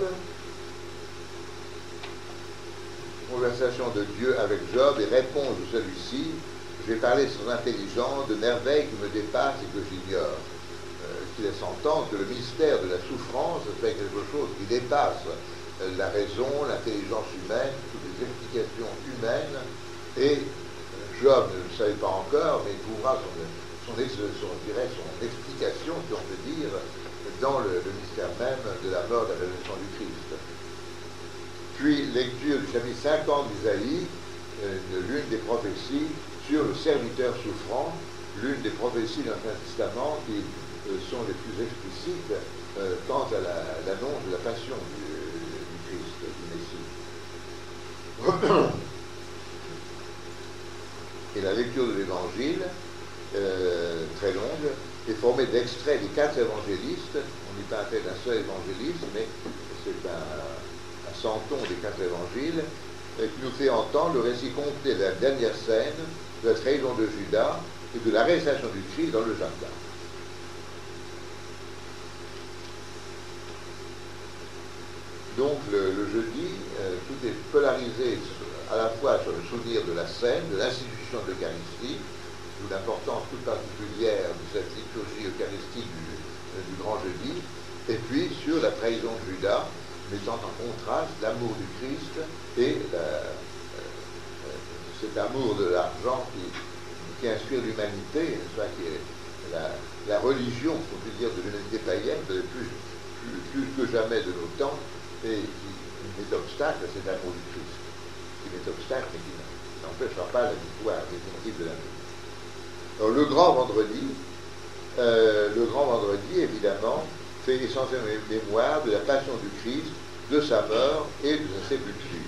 conversation de Dieu avec Job et réponse de celui-ci. Je vais parler sans intelligence de merveilles qui me dépassent et que j'ignore. Qui laisse entendre que le mystère de la souffrance fait quelque chose qui dépasse la raison, l'intelligence humaine, toutes les explications humaines. Et Job ne le savait pas encore, mais il trouvera son explication, si on peut dire, dans le mystère même de la mort et de la résurrection du Christ. Puis, lecture du chapitre 50 d'Isaïe, l'une des prophéties sur le serviteur souffrant, l'une des prophéties de l'Ancien Testament qui sont les plus explicites quant à l'annonce de la passion du Christ, du Messie. Et la lecture de l'Évangile, très longue, est formée d'extraits des 4 évangélistes. On n'y parle pas d'un seul évangéliste, mais c'est un centon des 4 évangiles, qui nous fait entendre le récit complet de la dernière scène de la trahison de Judas et de l'arrestation du Christ dans le jardin. Donc le jeudi, tout est polarisé à la fois sur le souvenir de la scène, de l'institution de l'Eucharistie, d'où l'importance toute particulière de cette liturgie eucharistique du grand jeudi, et puis sur la trahison de Judas, mettant en contraste l'amour du Christ et cet amour de l'argent qui inspire l'humanité, qui est la religion, si on peut dire, de l'humanité païenne, plus que jamais de nos temps, et qui met obstacle à cet amour du Christ, qui met obstacle, mais qui n'empêchera pas la victoire définitive de l'amour. Alors le grand vendredi, évidemment, fait essentiellement mémoire de la passion du Christ, de sa mort et de sa sépulture.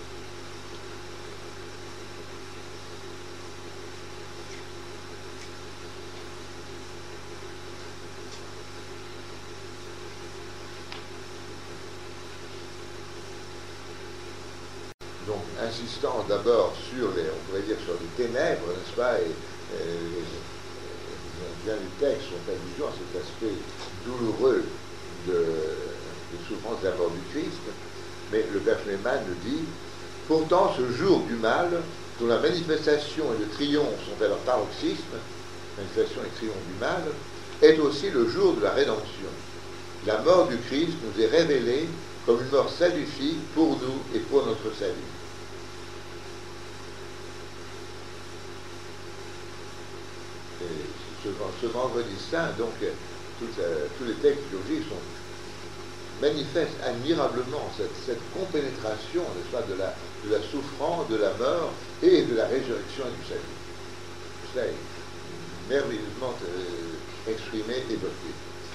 Donc, insistant d'abord sur on pourrait dire sur les ténèbres, n'est-ce pas, et bien les textes sont allusions à cet aspect douloureux des souffrances de la mort du Christ, mais le Père Schneemann nous dit « Pourtant, ce jour du mal, dont la manifestation et le triomphe sont à leur paroxysme, manifestation et triomphe du mal, est aussi le jour de la rédemption. La mort du Christ nous est révélée comme une mort salvifique pour nous et pour notre salut. » Ce vendredi saint, donc, tous les textes liturgiques manifestent admirablement cette compénétration, n'est-ce pas, de la souffrance, de la mort et de la résurrection et du salut. Cela est merveilleusement exprimé, évoqué.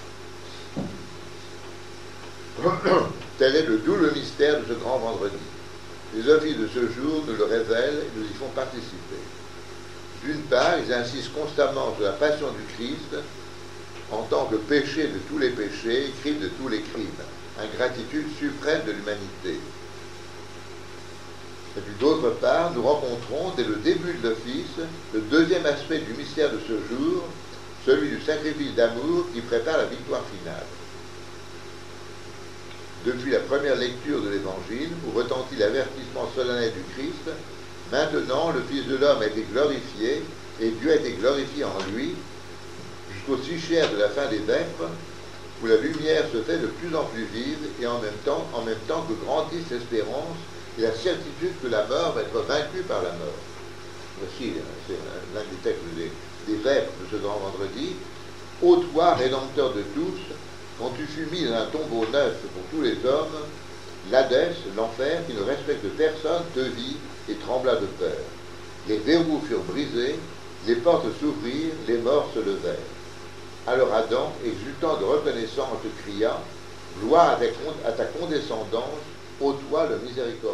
Tel est le double mystère de ce grand vendredi. Les offices de ce jour nous le révèlent et nous y font participer. D'une part, ils insistent constamment sur la passion du Christ en tant que péché de tous les péchés, crime de tous les crimes, ingratitude suprême de l'humanité. Et puis d'autre part, nous rencontrons dès le début de l'office le deuxième aspect du mystère de ce jour, celui du sacrifice d'amour qui prépare la victoire finale. Depuis la première lecture de l'Évangile, où retentit l'avertissement solennel du Christ, maintenant le Fils de l'homme a été glorifié, et Dieu a été glorifié en lui, jusqu'au si cher de la fin des vêpres, où la lumière se fait de plus en plus vive, et en même temps que grandisse l'espérance et la certitude que la mort va être vaincue par la mort. Voici, c'est l'un des textes des vêpres de ce grand vendredi. Ô toi, rédempteur de tous, quand tu fus mis dans un tombeau neuf pour tous les hommes, l'Hadès, l'enfer, qui ne respecte personne, te vit et trembla de peur. Les verrous furent brisés, les portes s'ouvrirent, les morts se levèrent. Alors Adam, exultant de reconnaissance, cria « Gloire à ta condescendance, ô toi le miséricordieux. »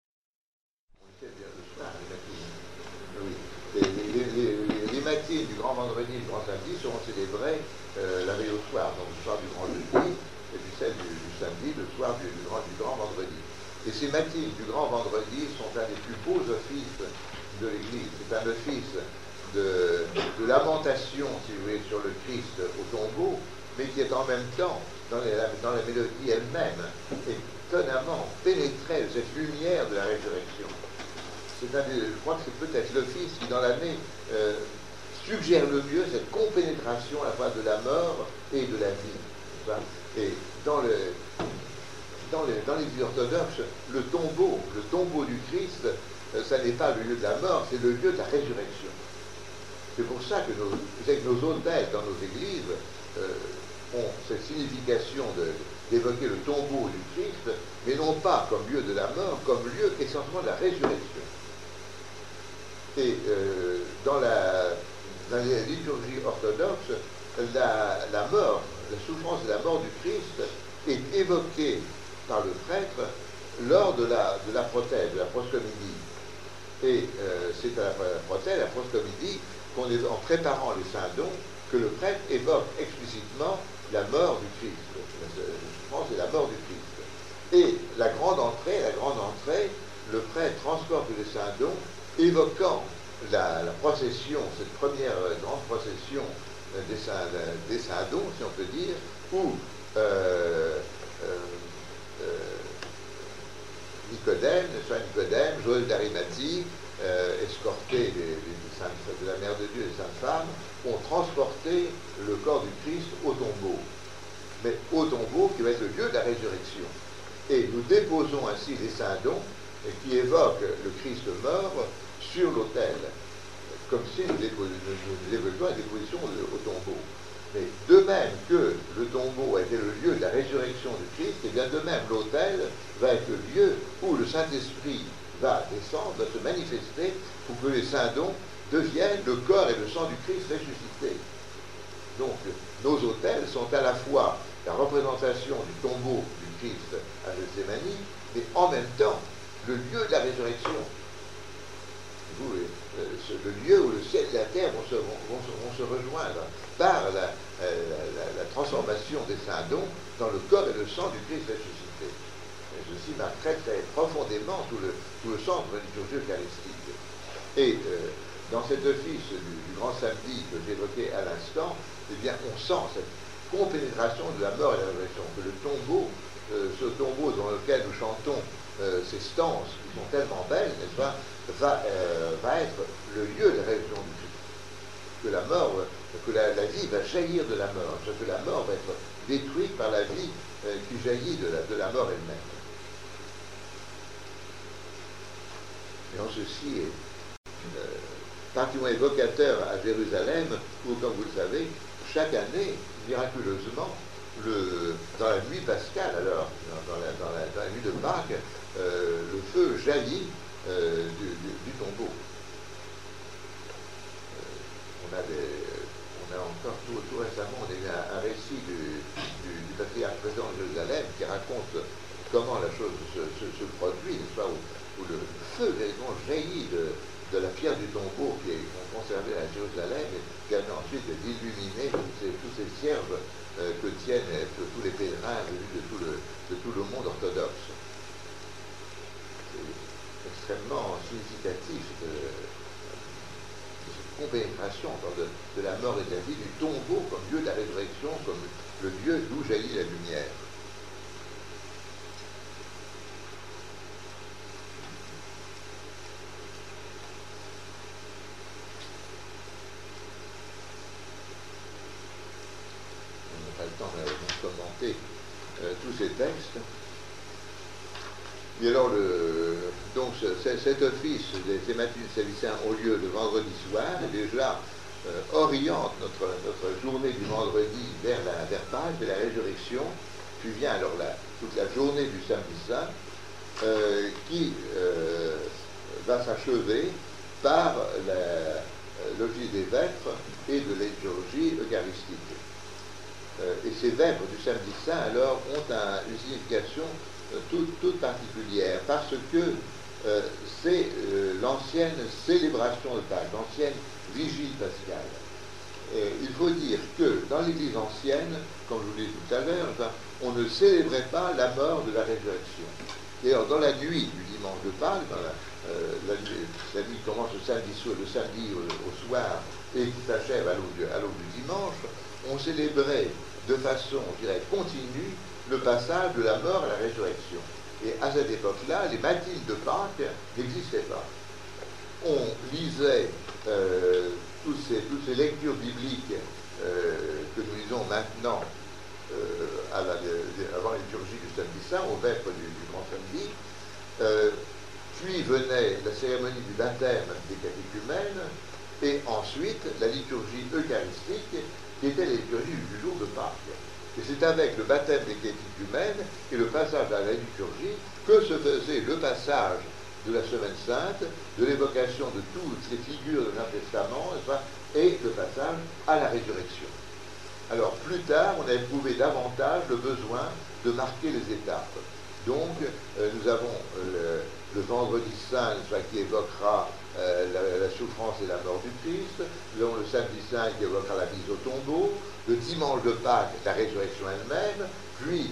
Les matines du grand grand vendredi et le grand samedi seront célébrés la veille au soir, donc le soir du grand jeudi, et puis celle du samedi, le soir du grand vendredi. Et ces matines du grand vendredi sont un des plus beaux offices de l'Église. C'est un office de lamentation, si vous voulez, sur le Christ au tombeau, mais qui est en même temps, dans la mélodie elle-même, étonnamment pénétrée de cette lumière de la résurrection. Je crois que c'est peut-être l'office qui, dans l'année, suggère le mieux cette compénétration à la fois de la mort et de la vie. Et dans l'Église orthodoxe, le tombeau du Christ, ça n'est pas le lieu de la mort, c'est le lieu de la résurrection. C'est pour ça que nos autels dans nos églises ont cette signification d'évoquer le tombeau du Christ, mais non pas comme lieu de la mort, comme lieu essentiellement de la résurrection. Et dans la liturgie orthodoxe, la mort, la souffrance et la mort du Christ est évoquée par le prêtre lors de la prothèse, de la proscomédie. Et c'est à la proscomédie qu'on est en préparant les saints dons que le prêtre évoque explicitement la mort du Christ, la souffrance et la mort du Christ. Et la grande entrée, le prêtre transporte les saints dons, évoquant la procession, cette première grande procession des saints dons, si on peut dire, où Nicodème, Joseph d'Arimathie, escorté de la Mère de Dieu et des saintes femmes, ont transporté le corps du Christ au tombeau. Mais au tombeau qui va être le lieu de la résurrection. Et nous déposons ainsi les saints dons qui évoquent le Christ mort sur l'autel, comme si nous évoquions la déposition au tombeau. Mais de même que le tombeau a été le lieu de la résurrection du Christ, et bien de même l'autel va être le lieu où le Saint-Esprit va descendre, va se manifester pour que les saints dons deviennent le corps et le sang du Christ ressuscité. Donc nos autels sont à la fois la représentation du tombeau du Christ à Gethsémani, mais en même temps le lieu de la résurrection. Le lieu où le ciel et la terre vont se rejoindre par la transformation des saints dons dans le corps et le sang du Christ ressuscité. Et ceci marque très profondément tout le sens de la liturgie eucharistique. Et dans cet office du grand samedi que j'évoquais à l'instant, eh bien, on sent cette compénétration de la mort et de la résurrection, que le tombeau, ce tombeau dans lequel nous chantons ces stances qui sont tellement belles, n'est-ce pas, va être le lieu de la résurrection du Christ. Que la mort, que la vie va jaillir de la mort, que la mort va être détruite par la vie qui jaillit de la mort elle-même. Et en ceci est particulièrement évocateur à Jérusalem, où, comme vous le savez, chaque année, miraculeusement, dans la nuit pascale, alors, dans la nuit de Pâques, le feu jaillit du tombeau. On a encore tout récemment, on a eu un récit du patriarche président de Jérusalem qui raconte comment la chose se produit, n'est-ce pas, où le feu véritablement jaillit de la pierre du tombeau qui est conservée à Jérusalem et qui permet ensuite d'illuminer tous ces cierges que tiennent tous les pèlerins venus de tout le monde orthodoxe. C'est extrêmement significatif de cette compénétration de la mort et de la vie, du tombeau comme lieu de la résurrection, comme le lieu d'où jaillit la lumière. On n'a pas le temps de commenter tous ces textes. Et alors, donc cet office des matines saliciens au lieu de vendredi soir, déjà oriente notre journée du vendredi vers Pâques, vers la résurrection, puis vient alors toute la journée du samedi saint, qui va s'achever par l'office des vêpres et de la liturgie eucharistique. Et ces vêpres du samedi saint, alors, ont une signification toute particulière, parce que c'est l'ancienne célébration de Pâques, l'ancienne vigile pascale. il faut dire que dans l'Église ancienne, comme je vous l'ai dit tout à l'heure, on ne célébrait pas la mort de la résurrection. D'ailleurs, dans la nuit du dimanche de Pâques, la nuit commence le samedi au soir et qui s'achève à l'aube du dimanche, on célébrait de façon, je dirais, continue le passage de la mort à la résurrection. Et à cette époque-là, les matines de Pâques n'existaient pas. On lisait toutes ces lectures bibliques que nous lisons maintenant avant la liturgie du samedi saint, au vêpres du grand samedi. Puis venait la cérémonie du baptême des catéchumènes, et ensuite la liturgie eucharistique, qui était la liturgie du jour de Pâques. Et c'est avec le baptême des catéchumènes et le passage à la liturgie que se faisait le passage de la Semaine Sainte, de l'évocation de toutes ces figures de l'Ancien Testament, et le passage à la résurrection. Alors plus tard, on a éprouvé davantage le besoin de marquer les étapes. Donc, nous avons le vendredi saint, qui évoquera la souffrance et la mort du Christ. Nous avons le samedi saint qui évoquera la mise au tombeau. Le dimanche de Pâques, la résurrection elle-même. Puis,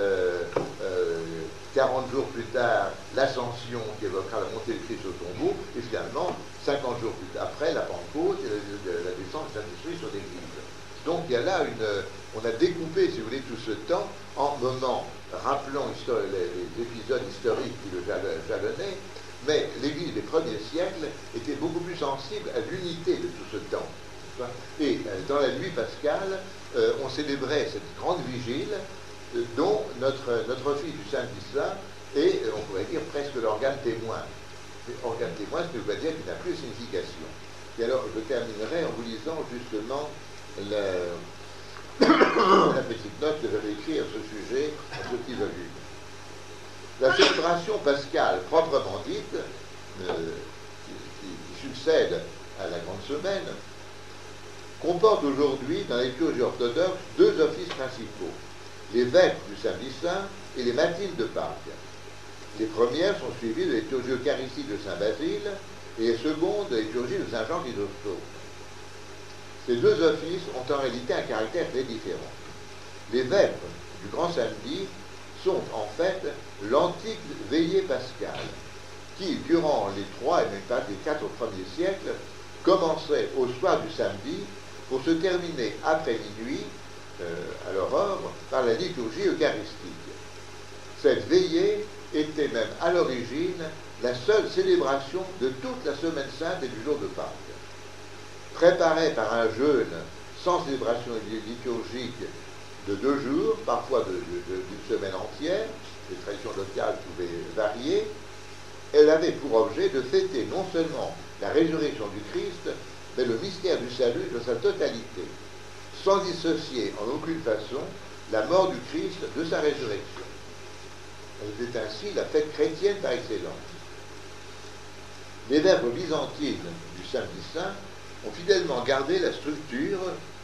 40 jours plus tard, l'ascension qui évoquera la montée du Christ au tombeau. Et finalement, 50 jours plus tard, après la Pentecôte et la descente du Saint-Esprit sur l'Église. Donc il y a là on a découpé, si vous voulez, tout ce temps en moments rappelant les épisodes historiques qui le jalonnaient, mais l'Église des premiers siècles était beaucoup plus sensible à l'unité de tout ce temps. Et dans la nuit pascale, on célébrait cette grande vigile dont notre office du samedi saint est, on pourrait dire, presque l'organe témoin. Organe témoin, ce qui veut dire qu'il n'a plus de signification. Et alors, je terminerai en vous lisant justement la petite note que j'avais écrite à ce sujet, à ce petit volume. La célébration pascale proprement dite, qui succède à la Grande Semaine, comporte aujourd'hui dans la liturgie orthodoxe deux offices principaux, les vêpres du samedi saint et les matines de Pâques. Les premières sont suivies de la liturgie eucharistique de Saint Basile et les secondes de la liturgie de Saint Jean Chrysostome. Ces deux offices ont en réalité un caractère très différent. Les vêpres du grand samedi sont en fait l'antique veillée pascale, qui, durant les 3 et même pas les 4 premiers siècles, commençait au soir du samedi pour se terminer après minuit, à l'aurore, par la liturgie eucharistique. Cette veillée était même à l'origine la seule célébration de toute la Semaine Sainte et du jour de Pâques. Préparée par un jeûne sans célébration liturgique de 2 jours, parfois d'une semaine entière, les traditions locales pouvaient varier, elle avait pour objet de fêter non seulement la résurrection du Christ, mais le mystère du salut dans sa totalité, sans dissocier en aucune façon la mort du Christ de sa résurrection. Elle était ainsi la fête chrétienne par excellence. Les vêpres byzantines du samedi saint ont fidèlement gardé la structure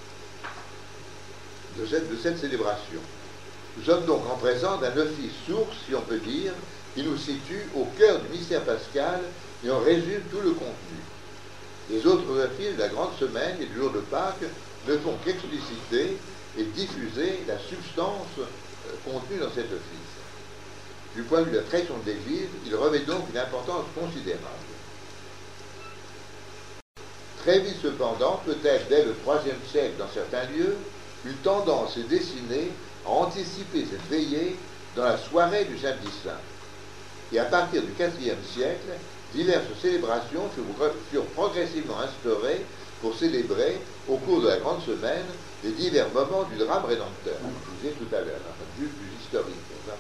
de cette célébration. Nous sommes donc en présence d'un office source, si on peut dire, qui nous situe au cœur du mystère pascal et en résume tout le contenu. Les autres offices de la Grande Semaine et du jour de Pâques ne font qu'expliciter et diffuser la substance contenue dans cet office. Du point de vue de la tradition de l'Église, il revêt donc une importance considérable. Très vite cependant, peut-être dès le IIIe siècle dans certains lieux, une tendance est dessinée à anticiper cette veillée dans la soirée du samedi saint. Et à partir du IVe siècle, diverses célébrations furent progressivement instaurées pour célébrer, au cours de la Grande Semaine, les divers moments du drame rédempteur. Je vous disais tout à l'heure, d'un vue plus historique.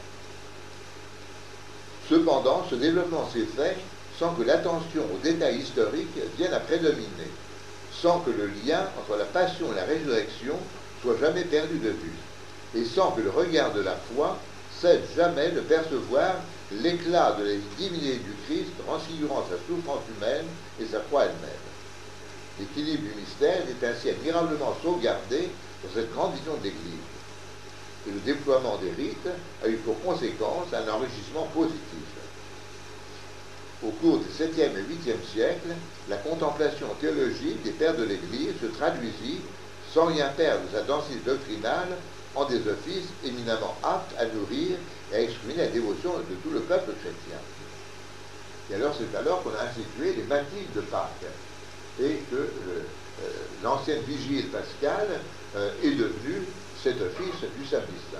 Cependant, ce développement s'est fait sans que l'attention aux détails historiques vienne à prédominer, sans que le lien entre la passion et la résurrection soit jamais perdu de vue, et sans que le regard de la foi cesse jamais de percevoir l'éclat de la divinité du Christ transfigurant sa souffrance humaine et sa croix elle-même. L'équilibre du mystère est ainsi admirablement sauvegardé dans cette grande vision de l'Église. Et le déploiement des rites a eu pour conséquence un enrichissement positif. au cours du 7e et 8e siècle, la contemplation théologique des pères de l'Église se traduisit, sans rien perdre de sa densité doctrinale, en des offices éminemment aptes à nourrir et à exprimer la dévotion de tout le peuple chrétien. Et alors, c'est alors qu'on a institué les matines de Pâques, et que l'ancienne vigile pascale est devenue cet office du samedi saint.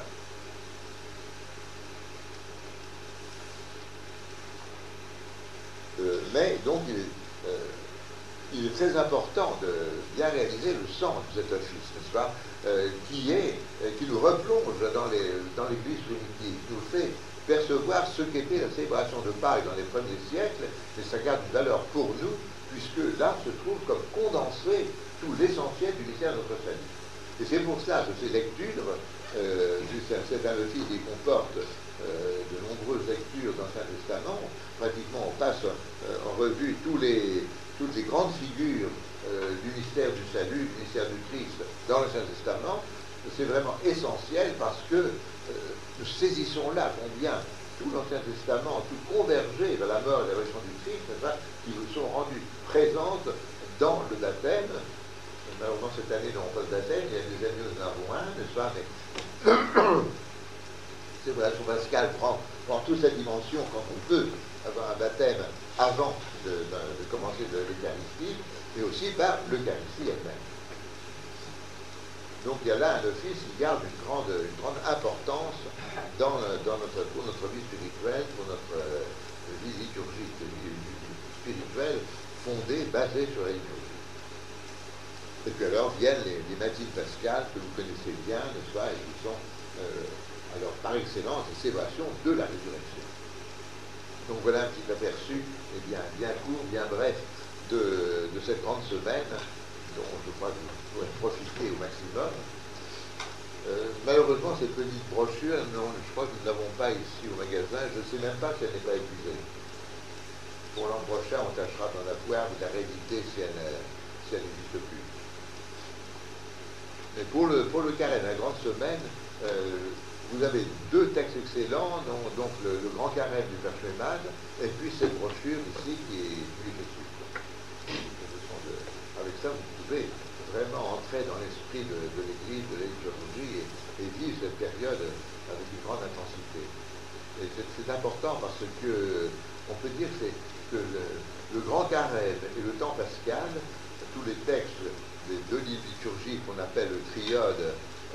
Mais donc, il est très important de bien réaliser le sens de cet office, n'est-ce pas, qui nous replonge dans l'Église primitive, qui nous fait percevoir ce qu'était la célébration de Pâques dans les premiers siècles, mais ça garde une valeur pour nous, puisque là se trouve comme condensé tout l'essentiel du mystère de notre salut. Et c'est pour cela que ces lectures, c'est un office qui comporte de nombreuses lectures dans l'Ancien Testament. Pratiquement, on passe en revue toutes les grandes figures du mystère du salut, du mystère du Christ dans l'Ancien Testament. C'est vraiment essentiel parce que nous saisissons là combien tout l'Ancien Testament, tout convergé vers la mort et la résurrection du Christ, qui nous sont rendues présentes dans le baptême. Malheureusement, cette année, nous n'avons pas de baptême, il y a des années, nous en avons un, n'est-ce pas, mais c'est voilà, son Pascal prend toute cette dimension quand on peut avoir un baptême avant de commencer de l'Eucharistie, mais aussi par l'Eucharistie elle-même. Donc il y a là un office qui garde une grande importance pour notre vie spirituelle, pour notre vie liturgique spirituelle, basée sur la liturgie. Et puis alors viennent les matines pascales que vous connaissez bien, n'est-ce pas, et qui sont alors par excellence les célébrations de la résurrection. Donc voilà un petit aperçu, bien court, bien bref, de cette grande semaine dont je crois que vous pourrez profiter au maximum. Malheureusement, cette petite brochure, je crois que nous ne l'avons pas ici au magasin, je ne sais même pas si elle n'est pas épuisée. Pour l'an prochain, on tâchera d'en avoir, de la rééditer si elle n'existe plus. Mais pour le carême, la grande semaine, vous avez deux textes excellents, donc le grand carême du Père Schmemann, et puis cette brochure ici qui est effective. Avec ça, vous pouvez vraiment entrer dans l'esprit de l'Église, de la liturgie, et vivre cette période avec une grande intensité. Et c'est important parce que on peut dire que le grand carême et le temps pascal, tous les textes des deux livres liturgiques qu'on appelle le triode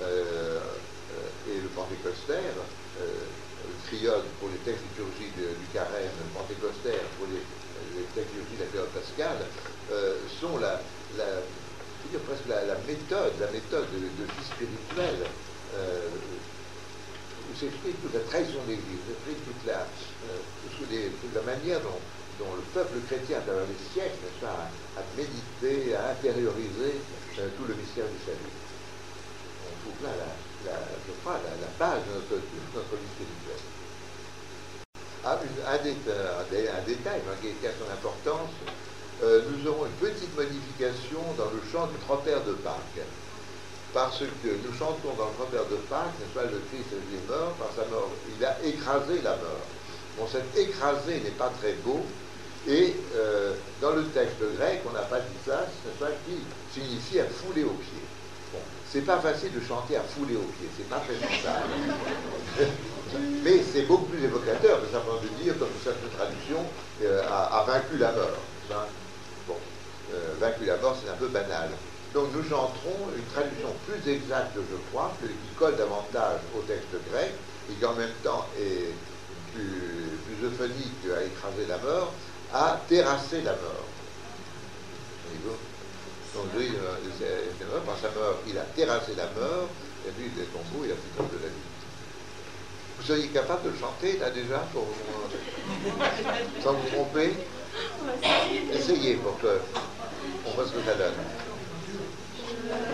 et le pentecostère, le triode pour les textes liturgiques du carême, le pentecostère pour les textes liturgiques de la période pascale, sont presque la méthode de vie spirituelle où s'explique toute la trahison de l'Église, s'explique toute la manière dont le peuple chrétien, à travers les siècles, a médité, a intériorisé tout le mystère du salut. On trouve là, la base de notre vie spirituelle. Un détail qui a son importance, nous aurons une petite modification dans le chant du grand-père de Pâques. Parce que nous chantons dans le grand-père de Pâques, n'est-ce pas, le Christ est mort, par sa mort, il a écrasé la mort. Bon, cet écrasé n'est pas très beau, et dans le texte grec, on n'a pas dit ça, n'est-ce pas, qui signifie à fouler aux pieds. Bon, c'est pas facile de chanter à fouler aux pieds, c'est pas très simple. Mais c'est beaucoup plus évocateur de simplement de dire, comme certaines traductions, a vaincu la mort. Ça. Bon, vaincu la mort, c'est un peu banal. Donc nous chanterons une traduction plus exacte, je crois, qui colle davantage au texte grec, et qui en même temps est plus euphonique à écraser la mort, à terrasser la mort. Donc lui, par sa mort, il a terrassé la mort, et lui, il est tombé, il a fait comme de la vie. Vous seriez capable de le chanter, là, déjà, sans vous tromper? Essayez pour qu'on voit ce que ça donne.